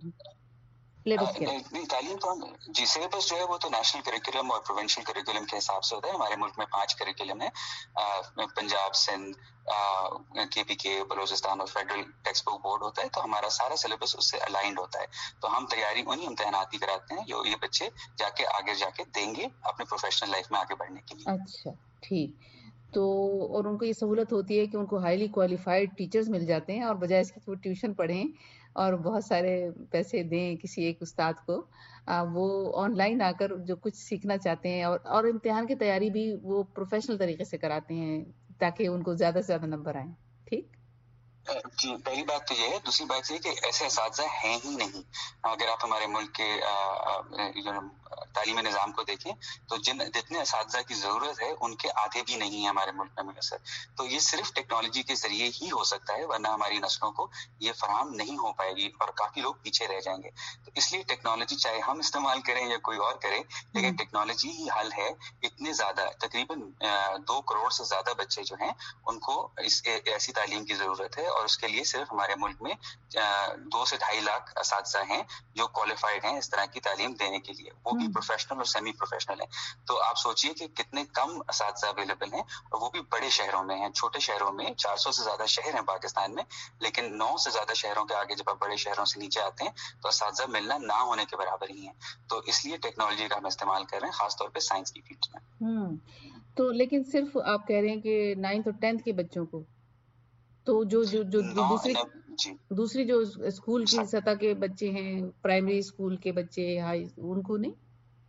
نہیں, تعلیم تو ہم جی سلیبس جو ہے وہ تو نیشنل کریکولم اور پروونشل کریکولم کے حساب سے ہوتا ہے. ہمارے ملک میں پانچ کریکولم ہے, پنجاب, سندھ, کے پی کے, بلوچستان اور فیڈرل ٹیکسٹ بک بورڈ ہوتا ہے. تو ہمارا سارا سلیبس اس سے الائنڈ ہوتا ہے. تو ہم تیاری انہی امتحانات ہی کراتے ہیں جو یہ بچے جا کے آگے جا کے دیں گے اپنے پروفیشنل لائف میں آگے بڑھنے کے لیے. اچھا ٹھیک. تو اور ان کو یہ سہولت ہوتی ہے کہ ان کو ہائیلی کوالیفائڈ ٹیچرز مل جاتے ہیں, اور بجائے اس کے وہ ٹیوشن پڑھیں اور بہت سارے پیسے دیں کسی ایک استاد کو, وہ آن لائن آ کر جو کچھ سیکھنا چاہتے ہیں اور اور امتحان کی تیاری بھی وہ پروفیشنل طریقے سے کراتے ہیں تاکہ ان کو زیادہ سے زیادہ نمبر آئیں. ٹھیک جی پہلی بات تو یہ ہے. دوسری بات یہ کہ ایسے اساتذہ ہیں ہی نہیں. اگر آپ ہمارے ملک کے تعلیمی نظام کو دیکھیں تو جن جتنے اساتذہ کی ضرورت ہے ان کے آدھے بھی نہیں ہیں ہمارے ملک میں میسر. تو یہ صرف ٹیکنالوجی کے ذریعے ہی ہو سکتا ہے, ورنہ ہماری نسلوں کو یہ فراہم نہیں ہو پائے گی اور کافی لوگ پیچھے رہ جائیں گے. تو اس لیے ٹیکنالوجی چاہے ہم استعمال کریں یا کوئی اور کرے, لیکن ٹیکنالوجی ہی حل ہے. اتنے زیادہ تقریباً دو کروڑ سے زیادہ بچے جو ہیں ان کو اس ایسی تعلیم کی ضرورت ہے, اور اس کے لیے صرف ہمارے ملک میں دو سے ڈھائی لاکھ اساتذہ ہیں جو کوالیفائڈ ہیں اس طرح کی تعلیم دینے کے لیے, وہ بھی پروفیشنل اور سیمی پروفیشنل ہیں. تو آپ سوچئے کہ کتنے کم اساتذہ اویلیبل ہیں, اور وہ بھی بڑے شہروں میں ہیں. چھوٹے شہروں میں چار سو سے زیادہ شہر ہیں پاکستان میں, لیکن نو سے زیادہ شہروں کے آگے جب آپ بڑے شہروں سے نیچے آتے ہیں تو اساتذہ ملنا نہ ہونے کے برابر ہی ہیں. تو اس لیے ٹیکنالوجی کا ہم استعمال کر رہے ہیں, خاص طور پہ سائنس کی فیلڈ میں. تو لیکن صرف آپ کہہ رہے ہیں کہ نائنتھ اور ٹینتھ کے بچوں کو, تو جو جو جو دوسری دوسری جو اسکول کی سطح کے بچے ہیں, پرائمری اسکول کے بچے, ہائی, ان کو نہیں؟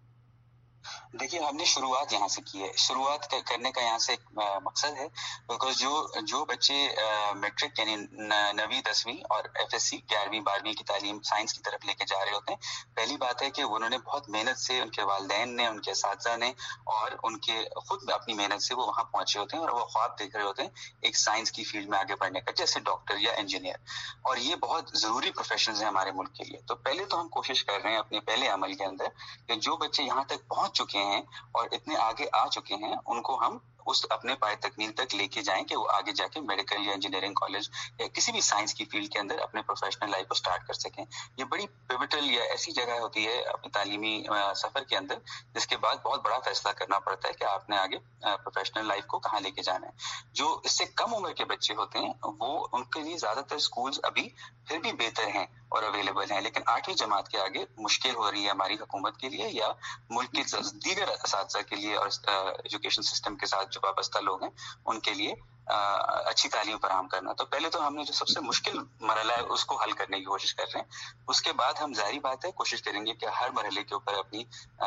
دیکھیے ہم نے شروعات یہاں سے کی ہے. شروعات کرنے کا یہاں سے ایک مقصد ہے, بیکاز جو جو بچے میٹرک یعنی نویں دسویں اور ایف ایس سی گیارہویں بارہویں کی تعلیم سائنس کی طرف لے کے جا رہے ہوتے ہیں, پہلی بات ہے کہ انہوں نے بہت محنت سے, ان کے والدین نے, ان کے اساتذہ نے اور ان کے خود اپنی محنت سے وہ وہاں پہنچے ہوتے ہیں, اور وہ خواب دیکھ رہے ہوتے ہیں ایک سائنس کی فیلڈ میں آگے بڑھنے کا, جیسے ڈاکٹر یا انجینئر. اور یہ بہت ضروری پروفیشنز ہیں ہمارے ملک کے لیے. تو پہلے تو ہم کوشش کر رہے ہیں اپنے پہلے عمل کے اندر کہ جو بچے یہاں تک پہنچ چکے ہیں اور اتنے آگے آ چکے ہیں ان کو ہم اس اپنے پائے تکمیل تک لے کے جائیں کہ وہ آگے جا کے میڈیکل یا انجینئرنگ کالج یا کسی بھی سائنس کی فیلڈ کے اندر اپنے پروفیشنل لائف کو سٹارٹ کر سکیں. یہ بڑی پیوٹل یا ایسی جگہ ہوتی ہے اپنی تعلیمی سفر کے اندر جس کے بعد بہت بڑا فیصلہ کرنا پڑتا ہے کہ آپ نے آگے پروفیشنل لائف کو کہاں لے کے جانا ہے. جو اس سے کم عمر کے بچے ہوتے ہیں وہ ان کے لیے زیادہ تر سکولز ابھی پھر بھی بہتر ہیں اور اویلیبل ہیں, لیکن آٹھویں جماعت کے آگے مشکل ہو رہی ہے ہماری حکومت کے لیے یا ملک کے دیگر اساتذہ کے لیے اور ایجوکیشن سسٹم کے ساتھ جو وابستہ لوگ ہیں ان کے لیے اچھی تعلیم فراہم کرنا. تو پہلے تو ہم نے جو سب سے مشکل مرحلہ ہے اس کو حل کرنے کی کوشش کر رہے ہیں. اس کے بعد ہم ظاہری بات ہے کوشش کریں گے کہ ہر مرحلے کے اوپر اپنی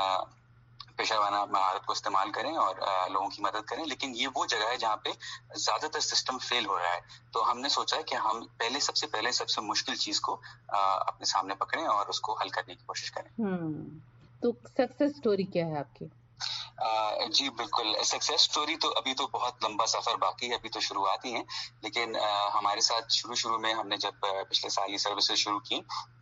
پیشہ ورانہ مہارت کو استعمال کریں اور لوگوں کی مدد کریں, لیکن یہ وہ جگہ ہے جہاں پہ زیادہ تر سسٹم فیل ہو رہا ہے. تو ہم نے سوچا ہے کہ ہم پہلے سب سے پہلے سب سے مشکل چیز کو اپنے سامنے پکڑیں اور اس کو حل کرنے کی کوشش کریں. تو سکسیس سٹوری کیا ہے آپ کی؟ جی بالکل, سکسیس سٹوری تو ابھی تو بہت لمبا سفر باقی ہے, ابھی تو شروعات ہی ہیں. لیکن ہمارے ساتھ شروع شروع میں ہم نے جب پچھلے سال یہ سروسز شروع کی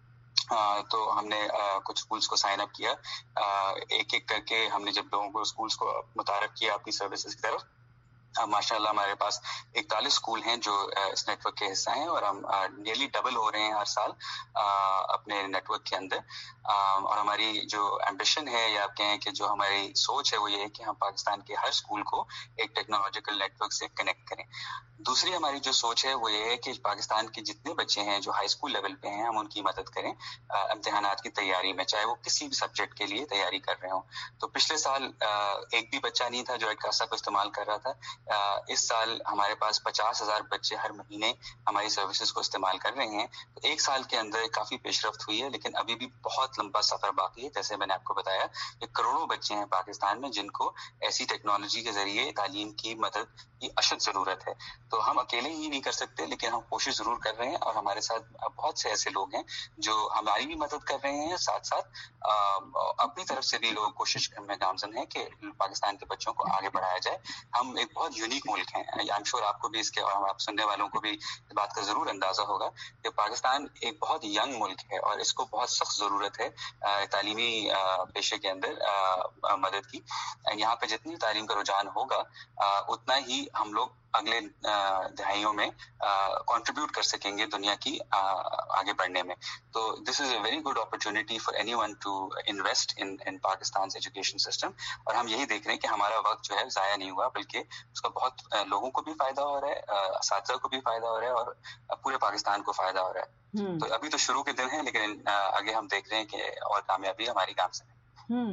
تو ہم نے کچھ اسکولس کو سائن اپ کیا, ایک ایک کر کے ہم نے جب لوگوں کو اسکولس کو متعارف کیا اپنی سروسز کی طرف. ماشاء اللہ ہمارے پاس اکتالیس اسکول ہیں جو اس نیٹ ورک کے حصہ ہیں, اور ہم نیرلی ڈبل ہو رہے ہیں ہر سال اپنے نیٹ ورک کے اندر. اور ہماری جو ایمبیشن ہے یا آپ کہیں کہ جو ہماری سوچ ہے وہ یہ ہے کہ ہم پاکستان کے ہر اسکول کو ایک ٹیکنالوجیکل نیٹ ورک سے کنیکٹ کریں. دوسری ہماری جو سوچ ہے وہ یہ ہے کہ پاکستان کے جتنے بچے ہیں جو ہائی اسکول لیول پہ ہیں ہم ان کی مدد کریں امتحانات کی تیاری میں, چاہے وہ کسی بھی سبجیکٹ کے لیے تیاری کر رہے ہوں. تو پچھلے سال ایک بھی بچہ نہیں تھا جو ایکاسا کو استعمال کر رہا تھا. اس سال ہمارے پاس پچاس ہزار بچے ہر مہینے ہماری سروسز کو استعمال کر رہے ہیں. تو ایک سال کے اندر کافی پیش رفت ہوئی ہے, لیکن ابھی بھی بہت لمبا سفر باقی ہے. جیسے میں نے آپ کو بتایا کہ کروڑوں بچے ہیں پاکستان میں جن کو ایسی ٹیکنالوجی کے ذریعے تعلیم کی مدد کی اشد ضرورت ہے. تو ہم اکیلے ہی نہیں کر سکتے, لیکن ہم کوشش ضرور کر رہے ہیں, اور ہمارے ساتھ بہت سے ایسے لوگ ہیں جو ہماری بھی مدد کر رہے ہیں, ساتھ ساتھ اپنی طرف سے بھی لوگ کوشش میں گامزن ہیں کہ پاکستان کے بچوں کو آگے بڑھایا جائے. ہم ایک بہت یونیک ملک ہیں, آئی ایم شیور آپ کو بھی اس کے اور آپ سننے والوں کو بھی اس بات کا ضرور اندازہ ہوگا کہ پاکستان ایک بہت ینگ ملک ہے اور اس کو بہت سخت ضرورت ہے تعلیمی پیشے کے اندر مدد کی. یہاں پہ جتنی تعلیم کا رجحان ہوگا اتنا ہی ہم لوگ اگلے دہائیوں میں کنٹریبیوٹ کر سکیں گے دنیا کی آگے بڑھنے میں. تو this is a very good opportunity for anyone to invest in in Pakistan education system. اور ہم یہی دیکھ رہے ہیں کہ ہمارا وقت جو ہے ضائع نہیں ہوا, بلکہ اس کا بہت لوگوں کو بھی فائدہ ہو رہا ہے, اساتذہ کو بھی فائدہ ہو رہا ہے, اور پورے پاکستان کو فائدہ ہو رہا ہے. تو ابھی تو شروع کے دن ہیں, لیکن آگے ہم دیکھ رہے ہیں کہ اور کامیابی ہماری کام سے ہے.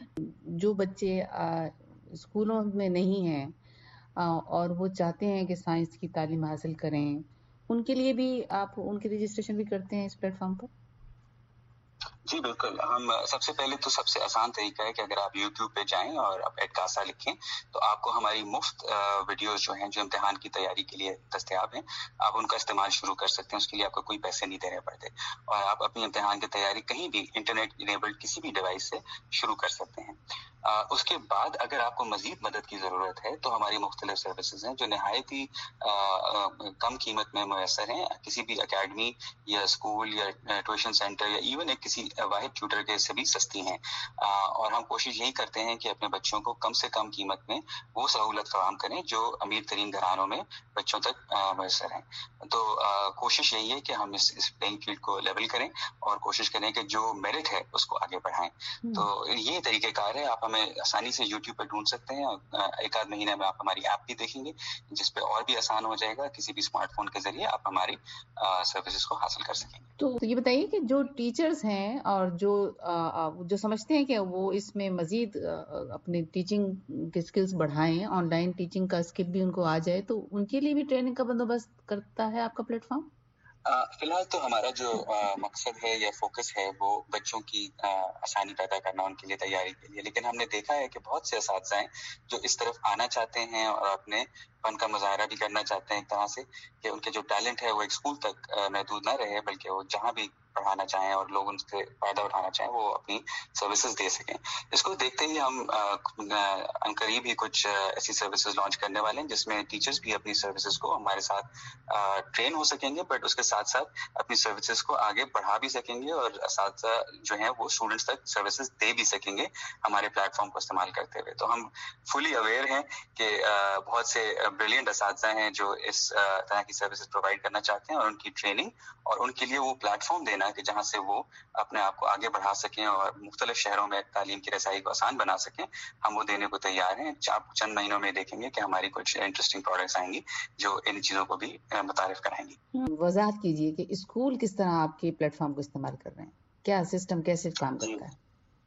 جو بچے اسکولوں میں نہیں ہیں اور وہ چاہتے ہیں کہ سائنس کی تعلیم حاصل کریں, ان کے لیے بھی آپ ان کی رجسٹریشن بھی کرتے ہیں اس پلیٹ فارم پر؟ جی بالکل. ہم سب سے پہلے تو سب سے آسان طریقہ ہے کہ اگر آپ یوٹیوب پہ جائیں اور آپ ایڈکاسا لکھیں تو آپ کو ہماری مفت ویڈیوز جو ہیں جو امتحان کی تیاری کے لیے دستیاب ہیں آپ ان کا استعمال شروع کر سکتے ہیں. اس کے لیے آپ کو کوئی پیسے نہیں دینے پڑتے اور آپ اپنی امتحان کی تیاری کہیں بھی انٹرنیٹ انیبلڈ کسی بھی ڈیوائس سے شروع کر سکتے ہیں. آ, اس کے بعد اگر آپ کو مزید مدد کی ضرورت ہے تو ہماری مختلف سروسز ہیں جو نہایت ہی آ, آ, کم قیمت میں میسر ہیں. کسی بھی اکیڈمی یا اسکول یا ٹیوشن سینٹر یا ایون ایک کسی واحد ٹیوٹر کے سے بھی سستی ہیں آ, اور ہم کوشش یہی کرتے ہیں کہ اپنے بچوں کو کم سے کم قیمت میں وہ سہولت فراہم کریں جو امیر ترین گھرانوں میں بچوں تک میسر ہیں. تو آ, کوشش یہی ہے کہ ہم اس اس پلینگ فیلڈ کو لیول کریں اور کوشش کریں کہ جو میرٹ ہے اس کو آگے بڑھائیں. تو یہ طریقہ کار ہے. آپ ہمیں آسانی سے یوٹیوب پہ ڈھونڈ سکتے ہیں. ایک آدھ مہینے میں آپ ہماری ایپ بھی دیکھیں گے جس پہ اور بھی آسان ہو جائے گا. کسی بھی اسمارٹ فون کے ذریعے آپ ہماری سروسز کو حاصل کر سکیں گے. تو یہ بتائیے کہ جو ٹیچرز ہیں اور جو جو سمجھتے ہیں کہ وہ اس میں مزید اپنے ٹیچنگ کے اسکلز بڑھائیں, آن لائن ٹیچنگ کا اسکل بھی ان کو آ جائے, تو ان کے لیے بھی ٹریننگ کا بندوبست کرتا ہے آپ کا پلیٹ فارم؟ فی الحال تو ہمارا جو مقصد ہے یا فوکس ہے وہ بچوں کی آسانی پیدا کرنا ان کے لیے تیاری کے لیے. لیکن ہم نے دیکھا ہے کہ بہت سے اساتذہ ہیں جو اس طرف آنا چاہتے ہیں اور اپنے فن کا مظاہرہ بھی کرنا چاہتے ہیں ایک طرح سے کہ ان کے جو ٹیلنٹ ہے وہ ایک اسکول تک محدود نہ رہے بلکہ وہ جہاں بھی پڑھانا چاہیں اور لوگ ان سے فائدہ اٹھانا چاہیں وہ اپنی سروسز دے سکیں. اس کو دیکھتے ہی ہم عنقریب ہی کچھ ایسی سروسز لانچ کرنے والے ہیں جس میں ٹیچرز بھی اپنی سروسز کو ہمارے ساتھ ٹرین ہو سکیں گے بٹ اس کے ساتھ ساتھ اپنی سروسز کو آگے بڑھا بھی سکیں گے اور اساتذہ جو ہیں وہ اسٹوڈنٹس تک سروسز دے بھی سکیں گے ہمارے پلیٹ فارم کو استعمال کرتے ہوئے. تو ہم فلی اویئر ہیں کہ بہت سے بریلینٹ اساتذہ ہیں جو اس طرح کی سروسز پرووائڈ کرنا چاہتے ہیں اور ان کی ٹریننگ اور ان کے لیے وہ پلیٹ فارم دینا کہ جہاں سے وہ اپنے آپ کو آگے بڑھا سکیں اور مختلف شہروں میں تعلیم کی رسائی کو آسان بنا سکیں, ہم وہ دینے کو تیار ہیں. آپ چند مہینوں میں دیکھیں گے کہ ہماری کچھ انٹرسٹنگ پروڈکٹس آئیں گی جو ان چیزوں کو بھی متعارف کرائیں گی. وضاحت کیجیے کہ اسکول کس طرح آپ کے پلیٹ فارم کو استعمال کر رہے ہیں, کیا سسٹم کیسے کام کرتا ہے؟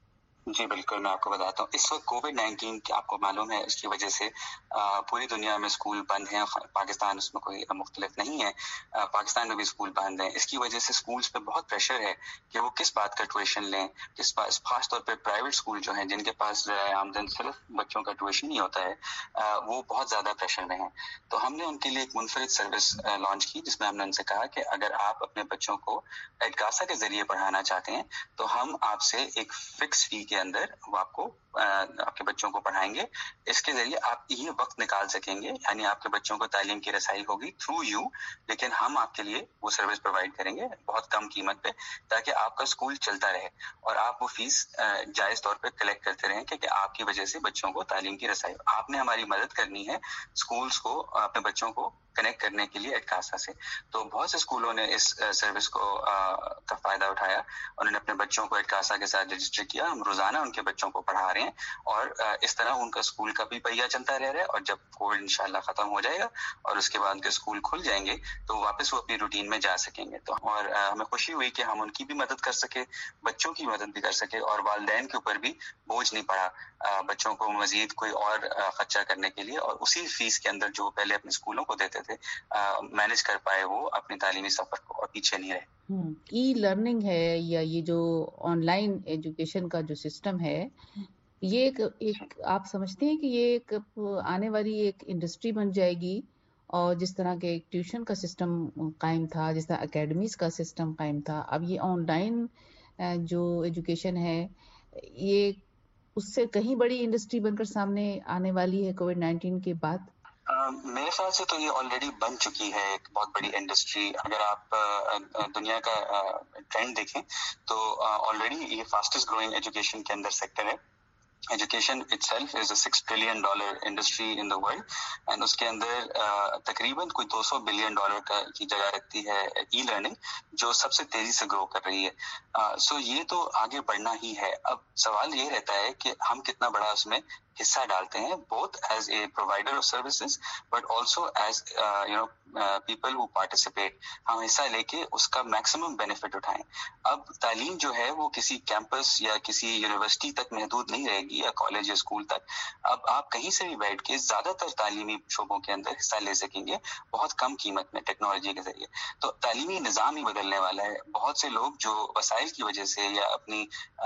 جی بالکل, میں آپ کو بتاتا ہوں. اس وقت کووڈ نائنٹین آپ کو معلوم ہے اس کی وجہ سے پوری دنیا میں اسکول بند ہیں. پاکستان اس میں کوئی مختلف نہیں ہے, پاکستان میں بھی اسکول بند ہیں. اس کی وجہ سے اسکولس پہ بہت پریشر ہے کہ وہ کس بات کا ٹیوشن لیں, کس بات, خاص طور پہ پرائیویٹ اسکول جو ہیں جن کے پاس آمدن صرف بچوں کا ٹیوشن ہی ہوتا ہے وہ بہت زیادہ پریشر میں ہیں. تو ہم نے ان کے لیے ایک منفرد سروس لانچ کی جس میں ہم نے ان سے کہا کہ اگر آپ اپنے بچوں کو ایڈکاسا کے ذریعے پڑھانا چاہتے ہیں تو ہم آپ سے ایک فکس فی کے اندر وہ آپ کو آپ کے بچوں کو پڑھائیں گے. اس کے ذریعے آپ یہ وقت نکال سکیں گے, یعنی آپ کے بچوں کو تعلیم کی رسائی ہوگی تھرو یو, لیکن ہم آپ کے لیے وہ سروس پرووائڈ کریں گے بہت کم قیمت پہ تاکہ آپ کا اسکول چلتا رہے اور آپ وہ فیس جائز طور پہ کلیکٹ کرتے رہیں کہ آپ کی وجہ سے بچوں کو تعلیم کی رسائی. آپ نے ہماری مدد کرنی ہے اسکولس کو اپنے بچوں کو کنیکٹ کرنے کے لیے ایڈکاسا سے. تو بہت سے اسکولوں نے اس سروس کو کا فائدہ اٹھایا, انہوں نے اپنے بچوں کو ایڈکاسا کے ساتھ رجسٹر کیا. ہم روزانہ ان کے بچوں کو پڑھا رہے ہیں اور اس طرح ان کا اسکول کا بھی پہیہ چلتا رہ رہا ہے. اور جب کووڈ انشاءاللہ ختم ہو جائے گا اور اس کے بعد ان کے اسکول کھل جائیں گے تو واپس وہ اپنی روٹین میں جا سکیں گے. تو اور ہمیں خوشی ہوئی کہ ہم ان کی بھی مدد کر سکے, بچوں کی مدد بھی کر سکے اور والدین کے اوپر بھی بوجھ نہیں پڑا بچوں کو مزید کوئی اور خرچہ کرنے کے لیے, اور اسی فیس کے اندر جو پہلے اپنے اسکولوں کو دیتے تھے مینج کر پائے وہ اپنی تعلیمی سفر کو اور پیچھے نہیں رہے. ای لرننگ ہے یا یہ جو آن لائن ایجوکیشن کا جو سسٹم ہے یہ ایک ایک آپ سمجھتے ہیں کہ یہ ایک آنے والی ایک انڈسٹری بن جائے گی, اور جس طرح کے ایک ٹیوشن کا سسٹم قائم تھا, جس طرح اکیڈمیز کا سسٹم قائم تھا, اب یہ آن لائن جو ایجوکیشن ہے یہ اس سے کہیں بڑی انڈسٹری بن کر سامنے آنے والی ہے کووڈ نائنٹین کے بعد؟ میرے خیال سے تو یہ آلریڈی بن چکی ہے ایک بہت بڑی انڈسٹری. اگر آپ دنیا کا ٹرینڈ دیکھیں تو آلریڈی یہ فاسٹسٹ گروئنگ ایجوکیشن کے اندر سیکٹر ہے. Education itself is a six trillion dollar industry in the world, and اس کے اندر تقریباً کوئی دو سو بلین ڈالر کا کی جگہ رکھتی ہے ای لرننگ جو سب سے تیزی سے گرو کر رہی ہے. سو یہ تو آگے بڑھنا ہی ہے. اب سوال یہ رہتا ہے کہ ہم کتنا بڑا اس میں حصہ ڈالتے ہیں, both as a provider of services but also as uh, you know uh, people who participate. ہم حصہ لے کے اس کا میکسیمم بینیفٹ اٹھائیں. اب تعلیم جو ہے وہ کسی کیمپس یا کسی یونیورسٹی تک محدود نہیں رہے گی یا کالج یا اسکول تک. اب آپ کہیں سے بھی بیٹھ کے زیادہ تر تعلیمی شعبوں کے اندر حصہ لے سکیں گے بہت کم قیمت میں ٹیکنالوجی کے ذریعے. تو تعلیمی نظام ہی بدلنے والا ہے. بہت سے لوگ جو وسائل کی وجہ سے یا اپنی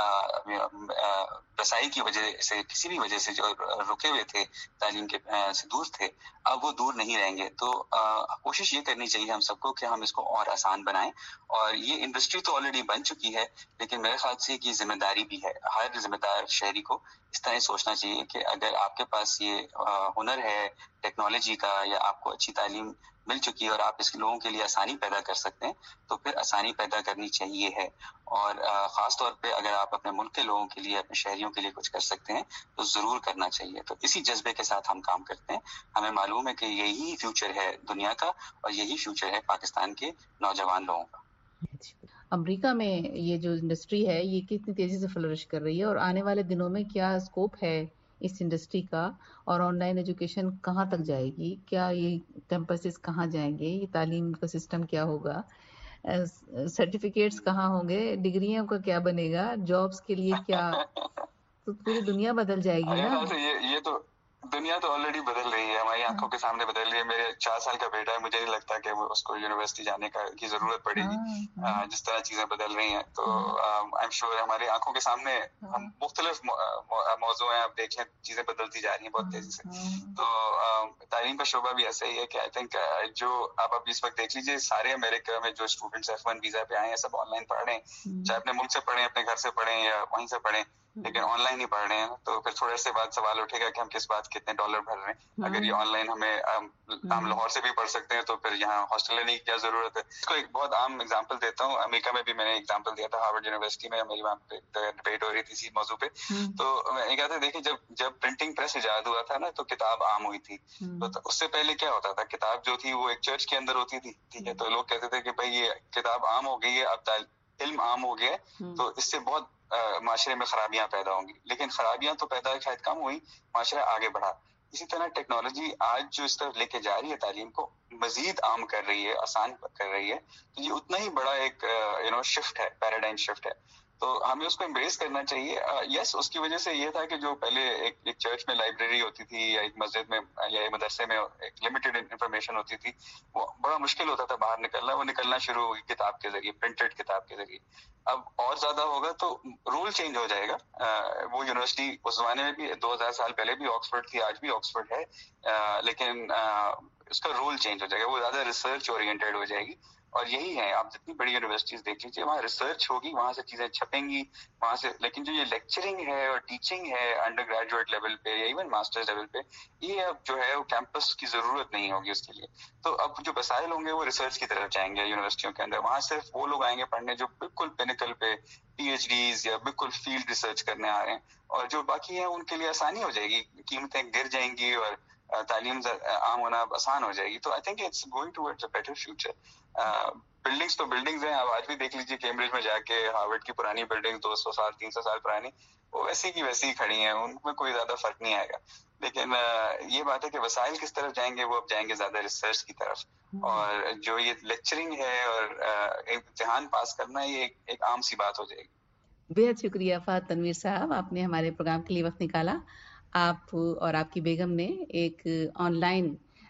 رسائی کی وجہ سے کسی بھی وجہ سے جو رکے ہوئے تھے تعلیم کے سے دور تھے, اب وہ دور نہیں رہیں گے. تو کوشش یہ کرنی چاہیے ہم سب کو کہ ہم اس کو اور آسان بنائیں. اور یہ انڈسٹری تو آلریڈی بن چکی ہے, لیکن میرے خیال سے کہ ذمہ داری بھی ہے. ہر ذمہ دار شہری کو اس طرح سوچنا چاہیے کہ اگر آپ کے پاس یہ ہنر ہے ٹیکنالوجی کا, یا آپ کو اچھی تعلیم مل چکی ہے اور آپ اس لوگوں کے لیے آسانی پیدا کر سکتے ہیں, تو پھر آسانی پیدا کرنی چاہیے ہے. اور خاص طور پہ اگر آپ اپنے ملک کے لوگوں کے لیے, اپنے شہریوں کے لیے کچھ کر سکتے ہیں تو ضرور کرنا چاہیے. تو اسی جذبے کے ساتھ ہم کام کرتے ہیں. ہمیں معلوم ہے کہ یہی فیوچر ہے دنیا کا اور یہی فیوچر ہے پاکستان کے نوجوان لوگوں کا. امریکہ میں یہ جو انڈسٹری ہے یہ کتنی تیزی سے فلرش کر رہی ہے, اور آنے والے دنوں میں کیا اسکوپ ہے اس انڈسٹری کا, اور آن لائن ایجوکیشن کہاں تک جائے گی, کیا یہ کیمپسز کہاں جائیں گے, یہ تعلیم کا سسٹم کیا ہوگا, سرٹیفکیٹس کہاں ہوں گے, ڈگریوں کا کیا بنے گا, جابس کے لیے کیا, تو پوری دنیا بدل جائے گی نا. یہ تو دنیا تو آلریڈی بدل رہی ہے, ہماری آنکھوں کے سامنے بدل رہی ہے. میرے چار سال کا بیٹا ہے, مجھے نہیں لگتا کہ اس کو یونیورسٹی جانے کا کی ضرورت پڑے گی جس طرح چیزیں بدل رہی ہیں. تو آئی ایم شیور ہماری آنکھوں کے سامنے ہم مختلف موضوع ہیں, آپ دیکھ لیں چیزیں بدلتی جا رہی ہیں بہت تیزی سے. تو تعلیم کا شعبہ بھی ایسا ہی ہے کہ آئی تھنک جو آپ اب اس وقت دیکھ لیجیے, سارے امریکہ میں جو اسٹوڈنٹس ایف ون ویزا پہ آئے ہیں سب آن لائن پڑھ رہے ہیں, چاہے اپنے ملک سے پڑھیں, اپنے گھر سے پڑھیں یا وہیں سے پڑھیں, لیکن آن لائن ہی پڑھ رہے ہیں. تو پھر تھوڑے سے بعد سوال اٹھے گا کہ ہم کس بات کتنے ڈالر بھر رہے ہیں. اگر یہ آن لائن ہمیں ہم لاہور سے بھی پڑھ سکتے ہیں تو پھر یہاں ہاسٹل لینے کی کیا ضرورت ہے. اس کو ایک بہت عام اگزامپل دیتا ہوں. امریکہ میں بھی میں نے اگزامپل دیا تھا, ہارورڈ یونیورسٹی میں میری وہاں پہ ڈبیٹ ہو رہی تھی اسی موضوع پہ. تو میں یہ کہتا تھا دیکھیں جب جب پرنٹنگ پریس ایجاد ہوا تھا نا تو کتاب عام ہوئی تھی. تو اس سے پہلے کیا ہوتا تھا, کتاب جو تھی وہ ایک چرچ کے اندر ہوتی تھی, ٹھیک ہے. تو لوگ کہتے تھے کہ بھائی یہ کتاب عام ہو گئی ہے, اب علم عام ہو گیا, تو اس سے بہت معاشرے میں خرابیاں پیدا ہوں گی. لیکن خرابیاں تو پیدا شاید کم ہوئی, معاشرہ آگے بڑھا. اسی طرح ٹیکنالوجی آج جو اس طرف لے کے جا رہی ہے تعلیم کو, مزید عام کر رہی ہے, آسان کر رہی ہے. تو یہ اتنا ہی بڑا ایک یو نو شفٹ ہے, پیراڈائم شفٹ ہے. تو ہمیں اس کو امبریس کرنا چاہیے. یس yes, اس کی وجہ سے یہ تھا کہ جو پہلے ایک, ایک چرچ میں لائبریری ہوتی تھی یا ایک مسجد میں یا ایک مدرسے میں ایک لمیٹڈ انفارمیشن ہوتی تھی, وہ بڑا مشکل ہوتا تھا باہر نکلنا. وہ نکلنا شروع ہوگی کتاب کے ذریعے, پرنٹڈ کتاب کے ذریعے. اب اور زیادہ ہوگا تو رول چینج ہو جائے گا. وہ یونیورسٹی اس زمانے میں بھی دو ہزار سال پہلے بھی آکسفورڈ تھی, آج بھی آکسفورڈ ہے, لیکن اس کا رول چینج ہو جائے گا. وہ زیادہ ریسرچ اورینٹیڈ ہو جائے گی. اور یہی ہے, آپ جتنی بڑی یونیورسٹیز دیکھ لیجیے وہاں ریسرچ ہوگی, وہاں سے چیزیں چھپیں گی وہاں سے. لیکن جو یہ لیکچرنگ ہے اور ٹیچنگ ہے انڈر گریجویٹ لیول پہ یا ایون ماسٹرز لیول پہ, یہ اب جو ہے وہ کیمپس کی ضرورت نہیں ہوگی اس کے لیے. تو اب جو وسائل ہوں گے وہ ریسرچ کی طرف جائیں گے یونیورسٹیوں کے اندر. وہاں صرف وہ لوگ آئیں گے پڑھنے جو بالکل پینیکل پہ پی ایچ ڈیز یا بالکل فیلڈ ریسرچ کرنے آ رہے ہیں. اور جو باقی ہیں ان کے لیے آسانی ہو جائے گی, قیمتیں گر جائیں گی اور تعلیم عام ہونا آسان ہو جائے گی. تو I think it's going towards a better future. Buildings تو بلڈنگز ہیں. اب آج بھی دیکھ لیجیے کیمبرج میں جا کے ہارورڈ کی پرانی بلڈنگ دو سو سال تین سو سال پرانی, وہ ویسی کی ویسی کھڑی ہیں, ان میں کوئی زیادہ فرق نہیں آئے گا. لیکن یہ بات ہے کہ وسائل کس طرف جائیں گے, وہ اب جائیں گے زیادہ ریسرچ کی طرف. اور جو یہ لیکچرنگ ہے اور امتحان پاس کرنا, یہ ایک عام سی بات ہو جائے گی. بہت شکریہ فہد تنویر صاحب, آپ نے ہمارے پروگرام کے لیے وقت نکالا. آپ اور آپ کی بیگم نے ایک آن لائن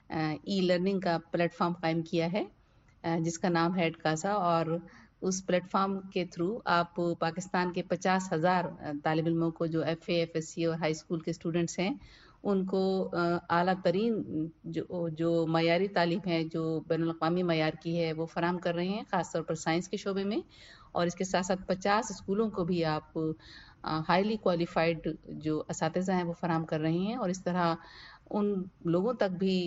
ای لرننگ کا پلیٹ فارم قائم کیا ہے جس کا نام ہے ایڈ کاسا, اور اس پلیٹ فارم کے تھرو آپ پاکستان کے پچاس ہزار طالب علموں کو جو F A, F S C اور ہائی اسکول کے اسٹوڈنٹس ہیں ان کو اعلیٰ ترین جو جو معیاری تعلیم ہے جو بین الاقوامی معیار کی ہے وہ فراہم کر رہے ہیں, خاص طور پر سائنس کے شعبے میں. اور اس کے ساتھ ساتھ پچاس اسکولوں کو بھی آپ ہائیلی کوالیفائڈ جو اساتذہ ہیں وہ فراہم کر رہے ہیں. اور اس طرح ان لوگوں تک بھی,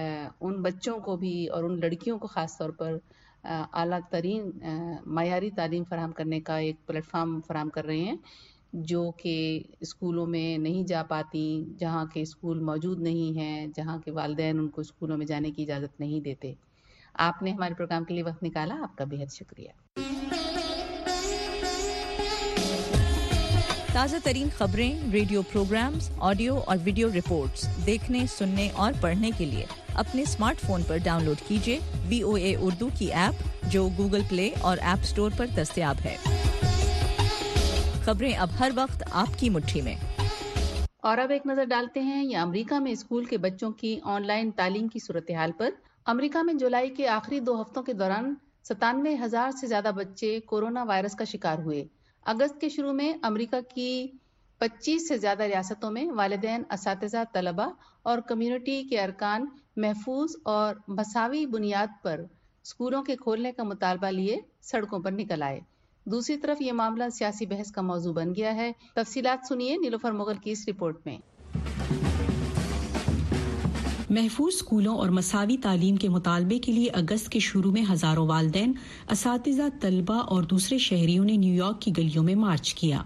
ان بچوں کو بھی اور ان لڑکیوں کو خاص طور پر اعلیٰ ترین معیاری تعلیم فراہم کرنے کا ایک پلیٹ فارم فراہم کر رہے ہیں جو کہ اسکولوں میں نہیں جا پاتی, جہاں کے اسکول موجود نہیں ہیں, جہاں کے والدین ان کو اسکولوں میں جانے کی اجازت نہیں دیتے. آپ نے ہمارے پروگرام کے لیے وقت نکالا, آپ کا بہت شکریہ. تازہ ترین خبریں، ریڈیو پروگرامز، آڈیو اور ویڈیو رپورٹس دیکھنے، سننے اور پڑھنے کے لیے اپنے اسمارٹ فون پر ڈاؤن لوڈ کیجیے وی او اے اردو کی ایپ جو گوگل پلے اور ایپ اسٹور پر دستیاب ہے۔ خبریں اب ہر وقت آپ کی مٹھی میں۔ اور اب ایک نظر ڈالتے ہیں یہ امریکہ میں اسکول کے بچوں کی آن لائن تعلیم کی صورتحال پر۔ امریکہ میں جولائی کے آخری دو ہفتوں کے دوران ستانوے ہزار سے زیادہ بچے کورونا وائرس کا شکار ہوئے۔ اگست کے شروع میں امریکہ کی پچیس سے زیادہ ریاستوں میں والدین، اساتذہ، طلبہ اور کمیونٹی کے ارکان محفوظ اور مساوی بنیاد پر اسکولوں کے کھولنے کا مطالبہ لیے سڑکوں پر نکل آئے۔ دوسری طرف یہ معاملہ سیاسی بحث کا موضوع بن گیا ہے۔ تفصیلات سنیے نیلوفر مغل کی اس رپورٹ میں۔ محفوظ اسکولوں اور مساوی تعلیم کے مطالبے کے لیے اگست کے شروع میں ہزاروں والدین، اساتذہ، طلبہ اور دوسرے شہریوں نے نیو یارک کی گلیوں میں مارچ کیا۔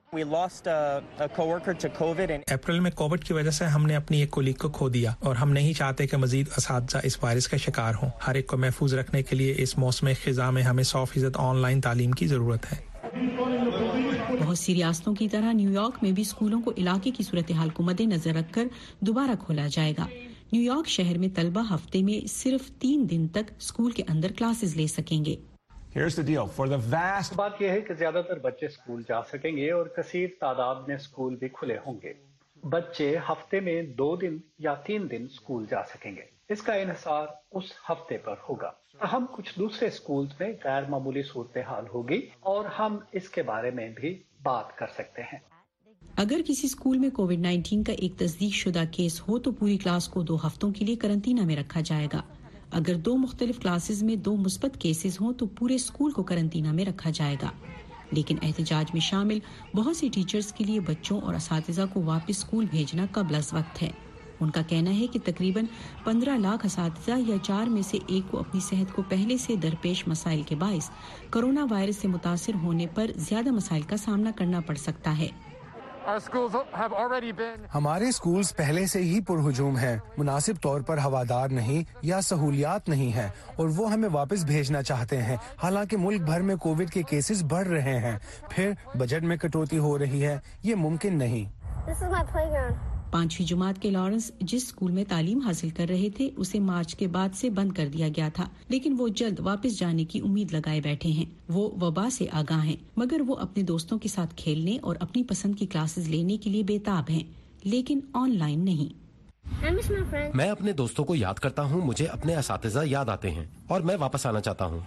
اپریل میں کووڈ کی وجہ سے ہم نے اپنی ایک کولیگ کو کھو دیا اور ہم نہیں چاہتے کہ مزید اساتذہ اس وائرس کا شکار ہوں۔ ہر ایک کو محفوظ رکھنے کے لیے اس موسم خزاں میں ہمیں سو فیصد آن لائن تعلیم کی ضرورت ہے۔ بہت سی ریاستوں کی طرح نیو یارک میں بھی اسکولوں کو علاقے کی صورتحال کو مد نظر رکھ کر دوبارہ کھولا جائے گا۔ نیو یارک شہر میں طلبہ ہفتے میں صرف تین دن تک اسکول کے اندر کلاسز لے سکیں گے۔ بات یہ ہے کہ زیادہ تر بچے اسکول جا سکیں گے اور کثیر تعداد میں اسکول بھی کھلے ہوں گے۔ بچے ہفتے میں دو دن یا تین دن اسکول جا سکیں گے۔ اس کا انحصار اس ہفتے پر ہوگا۔ ہم کچھ دوسرے اسکولز میں غیر معمولی صورتحال ہوگی اور ہم اس کے بارے میں بھی بات کر سکتے ہیں۔ اگر کسی اسکول میں کووڈ نائنٹین کا ایک تصدیق شدہ کیس ہو تو پوری کلاس کو دو ہفتوں کے لیے قرنطینہ میں رکھا جائے گا۔ اگر دو مختلف کلاسز میں دو مثبت کیسز ہوں تو پورے اسکول کو قرنطینہ میں رکھا جائے گا۔ لیکن احتجاج میں شامل بہت سی ٹیچرز کے لیے بچوں اور اساتذہ کو واپس اسکول بھیجنا قبل از وقت ہے۔ ان کا کہنا ہے کہ تقریباً پندرہ لاکھ اساتذہ یا چار میں سے ایک کو اپنی صحت کو پہلے سے درپیش مسائل کے باعث کرونا وائرس سے متاثر ہونے پر زیادہ مسائل کا سامنا کرنا پڑ سکتا ہے۔ ہمارے اسکولز پہلے سے ہی پرہجوم ہیں، مناسب طور پر ہوادار نہیں یا سہولیات نہیں ہیں اور وہ ہمیں واپس بھیجنا چاہتے ہیں، حالانکہ ملک بھر میں کووڈ کے کیسز بڑھ رہے ہیں۔ پھر بجٹ میں کٹوتی ہو رہی ہے، یہ ممکن نہیں۔ پانچویں جماعت کے لارنس جس اسکول میں تعلیم حاصل کر رہے تھے اسے مارچ کے بعد سے بند کر دیا گیا تھا، لیکن وہ جلد واپس جانے کی امید لگائے بیٹھے ہیں۔ وہ وبا سے آگاہ ہیں مگر وہ اپنے دوستوں کے ساتھ کھیلنے اور اپنی پسند کی کلاسز لینے کے لیے بےتاب ہیں، لیکن آن لائن نہیں۔ میں اپنے دوستوں کو یاد کرتا ہوں، مجھے اپنے اساتذہ یاد آتے ہیں اور میں واپس آنا چاہتا ہوں۔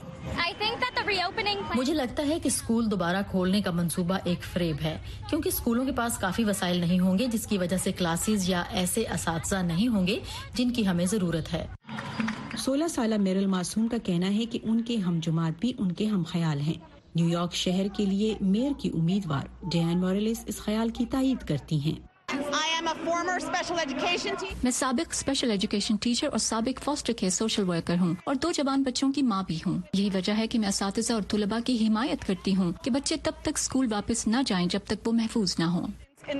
مجھے لگتا ہے کہ اسکول دوبارہ کھولنے کا منصوبہ ایک فریب ہے، کیونکہ اسکولوں کے پاس کافی وسائل نہیں ہوں گے جس کی وجہ سے کلاسز یا ایسے اساتذہ نہیں ہوں گے جن کی ہمیں ضرورت ہے۔ سولہ سالہ میرل معصوم کا کہنا ہے کہ ان کے ہم جماعت بھی ان کے ہم خیال ہیں۔ نیو یارک شہر کے لیے میئر کی امیدوار ڈیان موریلس اس خیال کی تائید کرتی ہیں۔ میں سابق اسپیشل ایجوکیشن ٹیچر اور سابق فاسٹر کیئر سوشل ورکر ہوں اور دو جوان بچوں کی ماں بھی ہوں۔ یہی وجہ ہے کہ میں اساتذہ اور طلباء کی حمایت کرتی ہوں کہ بچے تب تک اسکول واپس نہ جائیں جب تک وہ محفوظ نہ ہوں۔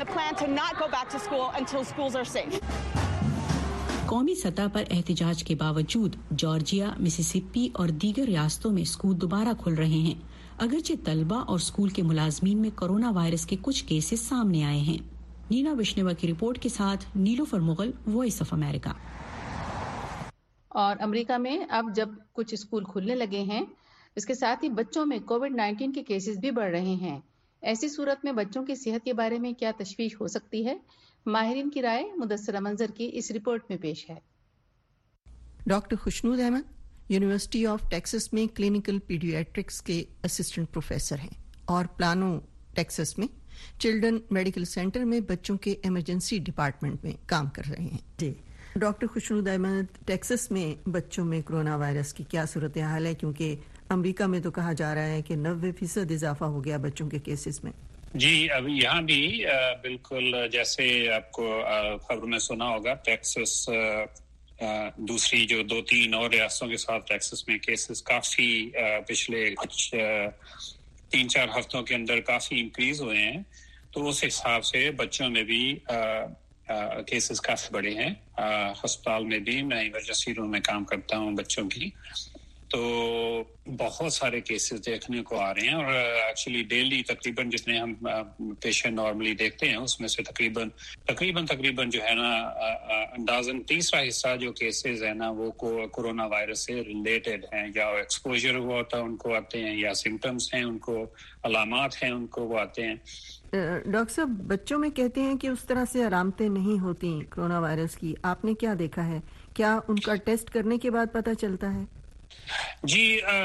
قومی سطح پر احتجاج کے باوجود جارجیا، مسیسپی اور دیگر ریاستوں میں اسکول دوبارہ کھل رہے ہیں، اگرچہ طلباء اور اسکول کے ملازمین میں کورونا وائرس کے کچھ کیسز سامنے آئے ہیں۔ نینا وشنوا کی رپورٹ کے ساتھ نیلوفر مغل، وائس آف امریکہ۔ اور امریکہ میں اب جب کچھ اسکول کھلنے لگے ہیں، اس کے ساتھ ہی بچوں میں کووڈ نائنٹین کے کیسز بھی بڑھ رہے ہیں۔ ایسی صورت میں بچوں کی صحت کے بارے میں کیا تشویش ہو سکتی ہے؟ ماہرین کی رائے مدثرہ منظر کی اس رپورٹ میں پیش ہے۔ Doctor Khushnood Ahmed university of Texas میں کلینکل پیڈیاٹرکس کے اسسٹنٹ پروفیسر ہیں اور پلانو ٹیکسس میں چلڈرن میڈیکل سینٹر میں بچوں کے ایمرجنسی ڈپارٹمنٹ میں کام کر رہے ہیں۔ جی ڈاکٹر خوشنود احمد، ٹیکسس میں بچوں میں کرونا وائرس کی کیا صورتحال ہے؟ کیونکہ امریکہ میں تو کہا جا رہا ہے کہ نوے فیصد اضافہ ہو گیا بچوں کے کیسز میں۔ جی اب یہاں بھی بالکل جیسے آپ کو خبر میں سنا ہوگا، ٹیکسس دوسری جو دو تین اور ریاستوں کے ساتھ ٹیکسس میں کیسز کافی پچھلے کچھ تین چار ہفتوں کے اندر کافی انکریز ہوئے ہیں، تو اس حساب سے بچوں میں بھی کیسز کافی بڑے ہیں۔ ہسپتال میں بھی، میں ایمرجنسی روم میں کام کرتا ہوں بچوں کی، تو بہت سارے کیسز دیکھنے کو آ رہے ہیں اور ایکچولی ڈیلی تقریباً جتنے ہم پیشنٹ نارملی دیکھتے ہیں اس میں سے تقریباً تقریباً تقریباً جو ہے نا اندازاً تیسرا حصہ جو کیسز ہیں نا وہ کورونا وائرس سے ریلیٹڈ ہیں، یا ایکسپوجر ہوا ہوتا ہے ان کو آتے ہیں، یا سمٹمز ہیں ان کو، علامات ہیں ان کو وہ آتے ہیں۔ ڈاکٹر صاحب بچوں میں کہتے ہیں کہ اس طرح سے علامتیں نہیں ہوتی کورونا وائرس کی، آپ نے کیا دیکھا ہے؟ کیا ان کا ٹیسٹ کرنے کے بعد پتہ چلتا ہے؟ جی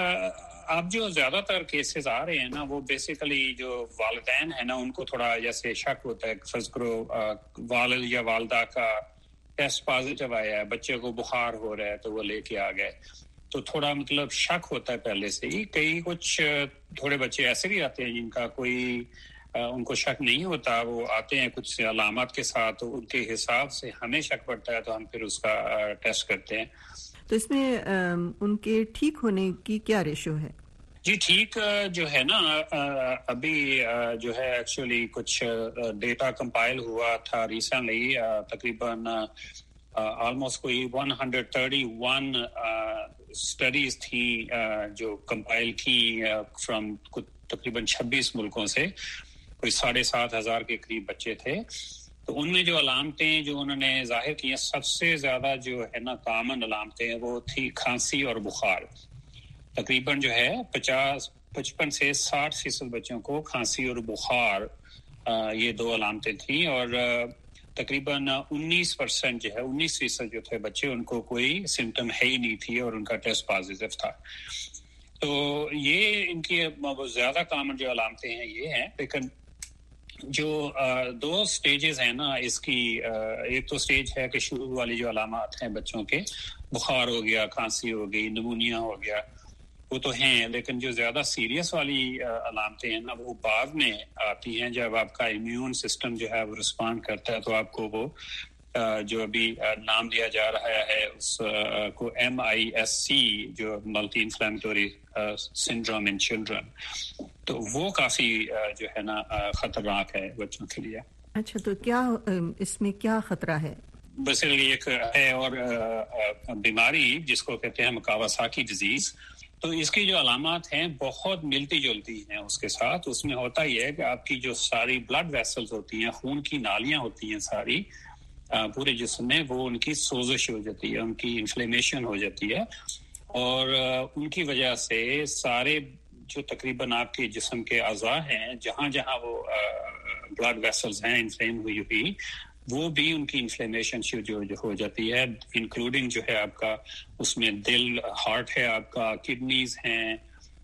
اب جو زیادہ تر کیسز آ رہے ہیں نا وہ بیسیکلی جو والدین ہیں نا ان کو تھوڑا جیسے شک ہوتا ہے، فرض کرو والد یا والدہ کا ٹیسٹ پازیٹیو آیا ہے، بچے کو بخار ہو رہا ہے تو وہ لے کے آ گئے، تو تھوڑا مطلب شک ہوتا ہے پہلے سے ہی۔ کئی کچھ تھوڑے بچے ایسے بھی آتے ہیں جن کا کوئی ان کو شک نہیں ہوتا، وہ آتے ہیں کچھ علامات کے ساتھ، تو ان کے حساب سے ہمیں شک پڑتا ہے تو ہم پھر اس کا ٹیسٹ کرتے ہیں۔ تو اس میں ان کے ٹھیک ہونے کی کیا ریشو ہے؟ جی ٹھیک جو ہے نا ابھی جو ہے ایکچولی کچھ ڈیٹا کمپائل ہوا تھا ریسنٹلی، تقریباً آلموسٹ کوئی one hundred thirty one studies تھیں جو کمپائل کی فرام تقریباً چھبیس ملکوں سے، کوئی ساڑھے سات ہزار کے قریب بچے تھے۔ تو ان میں جو علامتیں جو انہوں نے ظاہر کی ہیں، سب سے زیادہ جو ہے نا کامن علامتیں وہ تھی کھانسی اور بخار۔ تقریباً جو ہے پچاس پچپن سے ساٹھ فیصد بچوں کو کھانسی اور بخار یہ دو علامتیں تھیں، اور تقریباً انیس پرسینٹ جو ہے انیس فیصد جو تھے بچے ان کو کوئی سمٹم ہے ہی نہیں تھی اور ان کا ٹیسٹ پازیٹیو تھا۔ تو یہ ان کی زیادہ کامن جو علامتیں ہیں یہ ہیں، لیکن جو دو سٹیجز ہیں نا اس کی، ایک تو سٹیج ہے کہ شروع والی جو علامات ہیں بچوں کے، بخار ہو گیا، کھانسی ہو گئی، نمونیا ہو گیا، وہ تو ہیں، لیکن جو زیادہ سیریس والی علامتیں ہیں نا وہ بعد میں آتی ہیں جب آپ کا امیون سسٹم جو ہے وہ رسپونڈ کرتا ہے، تو آپ کو وہ جو ابھی نام دیا جا رہا ہے اس کو ایم آئی ایس سی، جو multi inflammatory syndrome in children, تو وہ کافی جو ہے نا خطرناک ہے بچوں کے لیے۔ اچھا، تو کیا اس میں کیا خطرہ ہے؟ بس ایک ہے اور بیماری جس کو کہتے ہیں کاواساکی ڈیزیز، تو اس کی جو علامات ہیں بہت ملتی جلتی ہیں اس کے ساتھ۔ اس میں ہوتا ہی ہے کہ آپ کی جو ساری بلڈ ویسلز ہوتی ہیں، خون کی نالیاں ہوتی ہیں ساری پورے جسم میں، وہ ان کی سوزش ہو جاتی ہے، ان کی انفلیمیشن ہو جاتی ہے، اور ان کی وجہ سے سارے جو تقریباً آپ کے جسم کے اعضاء ہیں جہاں جہاں وہ بلڈ ویسلز ہیں انفلیم ہوئی ہوئی، وہ بھی ان کی انفلیمیشن جو ہو جاتی ہے، انکلوڈنگ جو ہے آپ کا اس میں دل، ہارٹ ہے آپ کا، کڈنیز ہیں،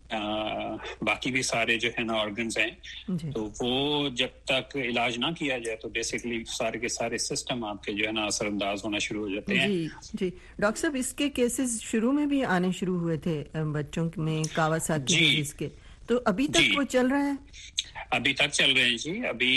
باقی بھی سارے جو ہے نا آرگنز ہیں، جی۔ تو وہ جب تک علاج نہ کیا جائے تو بیسیکلی سارے کے سارے سسٹم آپ کے جو ہے نا اثر انداز ہونا شروع ہو جاتے ہیں۔ جی جی ڈاکٹر صاحب، اس کے کیسز شروع میں بھی آنے شروع ہوئے تھے بچوں میں کاواساکی ڈیزیز کے، تو ابھی تک جی۔ وہ چل رہا ہے؟ ابھی تک چل رہے ہیں جی۔ ابھی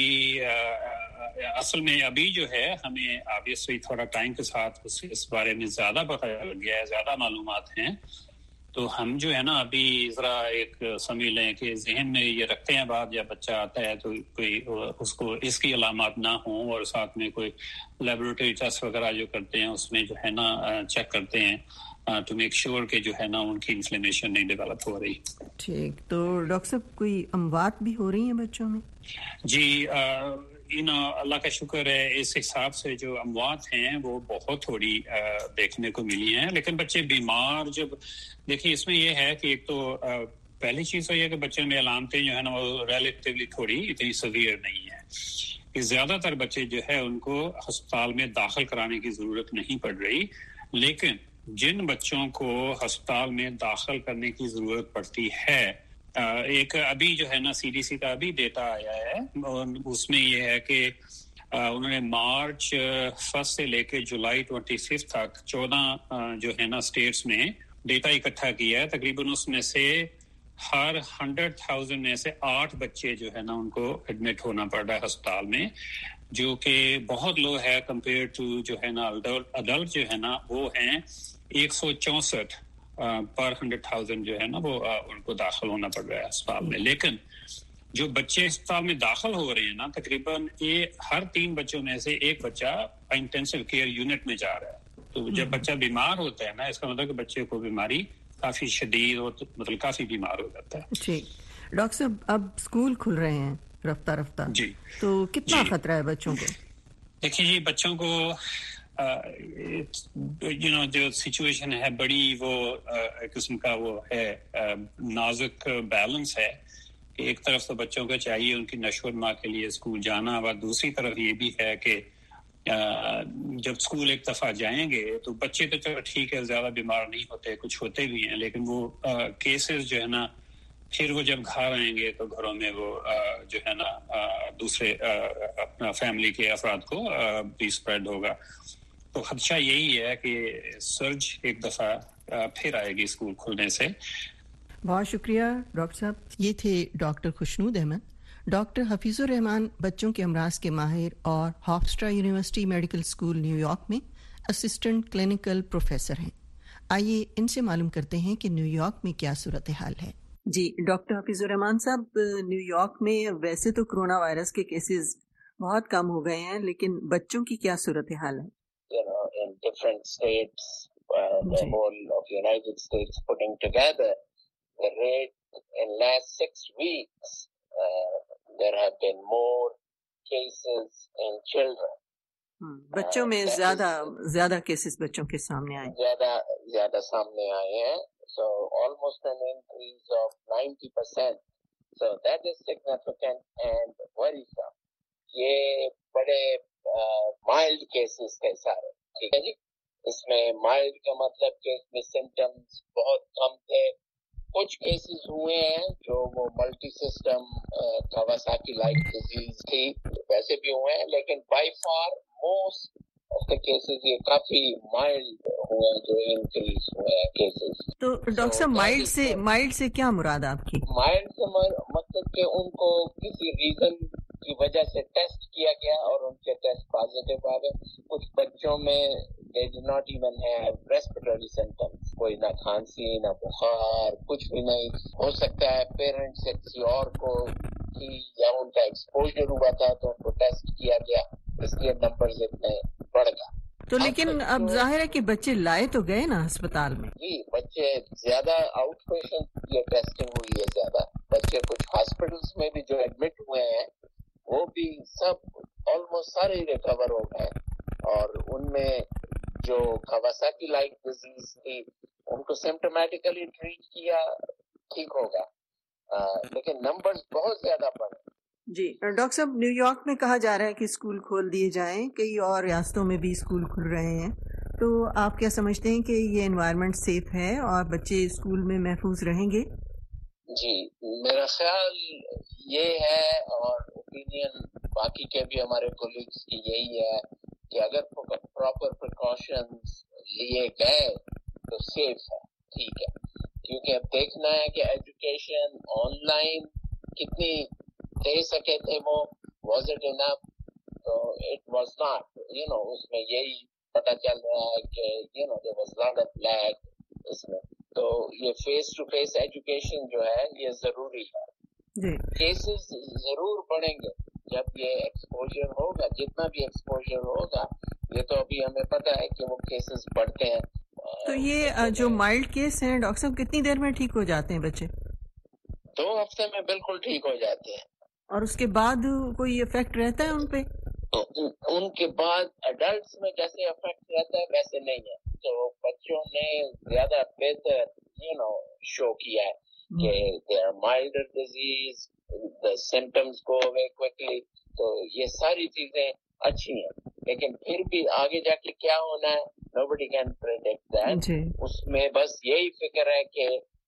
اصل میں ابھی جو ہے ہمیں آبویسلی تھوڑا ٹائم کے ساتھ اس بارے میں زیادہ پتہ لگ گیا ہے، زیادہ معلومات ہیں، تو ہم جو ہے نا ابھی ذرا ایک سمجھ لیں کہ ذہن میں یہ رکھتے ہیں بات، جب بچہ آتا ہے تو کوئی اس کو اس کی علامات نہ ہوں، اور ساتھ میں کوئی لیبورٹری ٹیسٹ وغیرہ جو کرتے ہیں اس میں جو ہے نا چیک کرتے ہیں ٹو میک شیور کہ جو ہے نا ان کی انفلیمیشن نہیں ڈیولپ ہو رہی۔ ٹھیک، تو ڈاکٹر صاحب کوئی اموات بھی ہو رہی ہیں بچوں میں؟ جی ان اللہ کا شکر ہے، اس حساب سے جو اموات ہیں وہ بہت تھوڑی دیکھنے کو ملی ہیں، لیکن بچے بیمار جب دیکھیے اس میں یہ ہے کہ ایک تو پہلی چیز تو یہ کہ بچے میں علامتیں جو ہے نا وہ ریلیٹیولی تھوڑی اتنی سیویئر نہیں ہے، کہ زیادہ تر بچے جو ہے ان کو ہسپتال میں داخل کرانے کی ضرورت نہیں پڑ رہی، لیکن جن بچوں کو ہسپتال میں داخل کرنے کی ضرورت پڑتی ہے، ایک ابھی جو ہے نا سی ڈی سی کا ابھی ڈیٹا آیا ہے، اور اس میں یہ ہے کہ انہوں نے مارچ فرسٹ سے لے کے جولائی ٹوینٹی ففتھ تک چودہ جو ہے نا اسٹیٹس میں ڈیٹا اکٹھا کیا ہے، تقریباً اس میں سے ہر ہنڈریڈ تھاؤزینڈ میں سے آٹھ بچے جو ہے نا ان کو ایڈمٹ ہونا پڑ رہا ہے ہسپتال میں، جو کہ بہت لو ہے کمپیئر ٹو جو ہے نا اڈلٹ جو ہے نا وہ ہیں ایک سو چونسٹھ پر ہنڈریڈ تھاؤزینڈ جو ہے نا وہ ان کو داخل ہونا پڑ رہا ہے اسپتال میں، لیکن جو بچے اسپتال میں داخل ہو رہے ہیں نا تقریباً یہ ہر تین بچوں میں سے ایک بچہ انٹینسو کیئر یونٹ میں جا رہا ہے، تو جب بچہ بیمار ہوتا ہے نا اس کا مطلب کہ بچے کو بیماری काफी शदीद और मतलब काफी बीमार हो जाता है। जी डॉक्टर साहब, अब स्कूल खुल रहे हैं रफ्ता रफ्ता, जी तो कितना खतरा है बच्चों को? देखिए जी, बच्चों को यू नो जो सिचुएशन है बड़ी वो एक किस्म का वो है नाजुक बैलेंस है कि एक तरफ तो बच्चों को चाहिए उनकी नशोनुमा के लिए स्कूल जाना, और दूसरी तरफ ये भी है कि जब स्कूल एक दफा जाएंगे तो बच्चे तो चलो ठीक है ज्यादा बीमार नहीं होते, कुछ होते भी हैं, लेकिन वो केसेस जो है ना फिर वो जब घर आएंगे तो घरों में वो जो है ना दूसरे अपना फैमिली के अफराद को भी स्प्रेड होगा। तो खदशा यही है कि सर्ज एक दफा फिर आएगी स्कूल खुलने से। बहुत शुक्रिया डॉक्टर साहब। ये थे डॉक्टर खुशनूद अहमद। डॉक्टर हफीजुर रहमान बच्चों के अमराज के माहिर और Hofstra university medical school New York में असिस्टेंट क्लिनिकल प्रोफेसर हैं। आइए इनसे मालूम करते हैं कि न्यूयॉर्क में क्या सूरत हाल है। जी डॉक्टर हफीजुर रहमान साहब, न्यूयॉर्क में वैसे तो कोरोना वायरस के केसेस बहुत कम हो गए हैं, लेकिन बच्चों की क्या सूरत हाल है? You know, in different states, uh, the whole of United States putting together, the rate in last six weeks, uh, there have been more cases in children. बच्चों में ज्यादा ज्यादा केसेस बच्चों के सामने आए ज्यादा ज्यादा सामने आए हैं, so almost an increase of ninety percent. So that is significant and worrisome. ये बड़े माइल्ड केसेस थे सारे, ठीक है जी। इसमें माइल्ड का मतलब कि इसमें सिम्टम्स बहुत कम थे। कुछ केसेस हुए हैं जो वो multi system Kawasaki like disease थी, वैसे भी हुए हैं, लेकिन by far most of the cases ये काफी माइल्ड हुए जो इंक्रीज हुए हैं केसेस। तो डॉक्टर साहब, माइल्ड से माइल्ड से क्या मुराद आपकी? माइल्ड से मतलब कि उनको किसी रीजन की वजह से टेस्ट किया गया और उनके टेस्ट पॉजिटिव आ गए। कुछ बच्चों में they do not even have respiratory symptoms, कोई ना खांसी ना बुखार कुछ भी नहीं। हो सकता है पेरेंट्स से किसी और को कि या उनका एक्सपोजर हुआ था तो उनको टेस्ट किया गया, इसलिए नंबर्स इतने बढ़ गए। तो लेकिन अब जाहिर है कि बच्चे लाए तो गए ना अस्पताल में। जी बच्चे ज्यादा आउट पेशेंट ये टेस्टिंग हुई है ज्यादा। बच्चे कुछ हॉस्पिटल्स में भी जो एडमिट हुए हैं वो भी सब ऑलमोस्ट सारे रिकवर हो गए, और उनमें जो कावासाकी लाइक डिजीज थी उनको सिम्टोमेटिकली ट्रीट किया, ठीक होगा, लेकिन नंबर्स बहुत ज्यादा बढ़े। जी डॉक्टर साहब, न्यूयॉर्क में कहा जा रहा है कि स्कूल खोल दिए जाएं, कई और रियासतों में भी स्कूल खुल रहे हैं, तो आप क्या समझते हैं कि ये एनवायरनमेंट सेफ है और बच्चे स्कूल में महफूज रहेंगे? जी मेरा ख्याल ये है, और ओपिनियन बाकी के भी हमारे कोलीग्स की यही है कि अगर प्रॉपर प्रिकॉशंस लिए गए तो सेफ है, ठीक है। क्योंकि अब देखना है कि एजुकेशन ऑनलाइन कितनी दे सके थे वो, वाज इट इनफ? तो it was not, you know. उसमें यही पता चल रहा है कि you know there was lot of lag इसमें। तो ये फेस टू फेस एजुकेशन जो है ये जरूरी है। केसेस जरूर बढ़ेंगे जब ये एक्सपोजर होगा, जितना भी एक्सपोजर होगा, ये तो अभी हमें पता है कि वो केसेस बढ़ते हैं। तो ये जो माइल्ड केस हैं डॉक्टर साहब, कितनी देर में ठीक हो जाते हैं बच्चे? दो हफ्ते में बिल्कुल ठीक हो जाते हैं। और उसके बाद कोई इफेक्ट रहता है उनपे? तो उनके बाद अडल्ट्स में जैसे इफेक्ट रहता है वैसे नहीं है। तो बच्चों ने ज्यादा बेहतर यू नो शो किया है कि they are milder disease, the symptoms go away quickly. तो ये सारी चीजें अच्छी हैं, लेकिन फिर भी आगे जाके क्या होना है नोबडी कैन प्रेडिक्ट दैट। उसमें बस यही फिक्र है कि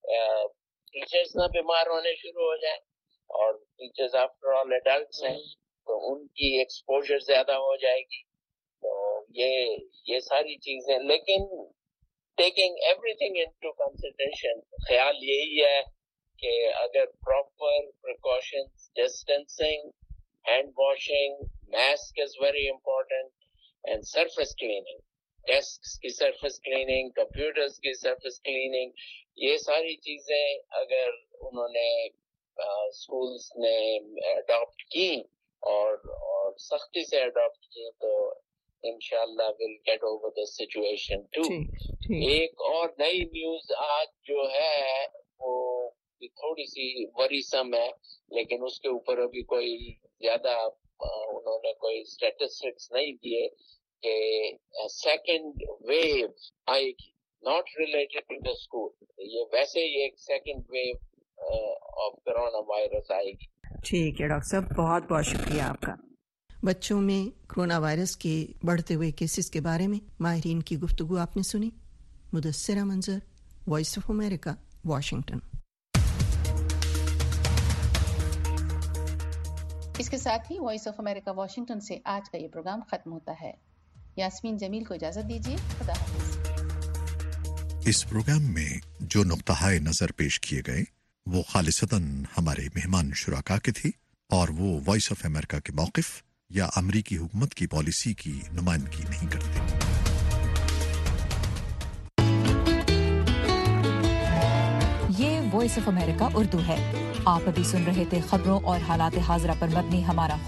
टीचर्स ना बीमार होने शुरू हो जाए, और टीचर्स आफ्टर ऑल एडल्ट्स हैं तो उनकी एक्सपोजर ज्यादा हो जाएगी। तो ये ये सारी चीजें, लेकिन टेकिंग एवरीथिंग इनटू कंसिडरेशन ख्याल यही है कि अगर proper precautions, distancing, hand washing, mask is very important, and surface cleaning, desk की सरफेस क्लीनिंग, कंप्यूटर्स की सरफेस क्लीनिंग, ये सारी चीजें अगर उन्होंने स्कूल्स ने अडॉप्ट की और और सख्ती से अडॉप्ट की तो انشاءاللہ will get over the situation too. ایک اور نئی نیوز آج جو ہے وہ تھوڑی سی وریسم ہے، لیکن اس کے اوپر ابھی کوئی زیادہ انہوں نے کوئی اسٹیٹسٹکس نہیں دیے کہ سیکنڈ ویو آئے گی، not related to the school. یہ ویسے ہی ایک second wave of corona virus آئے گی. ٹھیک ہے ڈاکٹر صاحب، بہت بہت شکریہ آپ کا. بچوں میں کرونا وائرس کے بڑھتے ہوئے کیسز کے بارے میں ماہرین کی گفتگو آپ نے سنی. Mudassira Manzar, voice of America, Washington. اس کے ساتھ ہی وائس آف امریکہ واشنگٹن سے آج کا یہ پروگرام ختم ہوتا ہے. یاسمین جمیل کو اجازت دیجیے. خدا حافظ. اس پروگرام میں جو نقطہ نظر پیش کیے گئے وہ خالصتاً ہمارے مہمان شرکا کے تھے اور وہ وائس آف امریکہ کے موقف یا امریکی حکومت کی پالیسی کی نمائندگی نہیں کرتے. یہ وائس آف امریکہ اردو ہے. آپ ابھی سن رہے تھے خبروں اور حالات حاضرہ پر مبنی ہمارا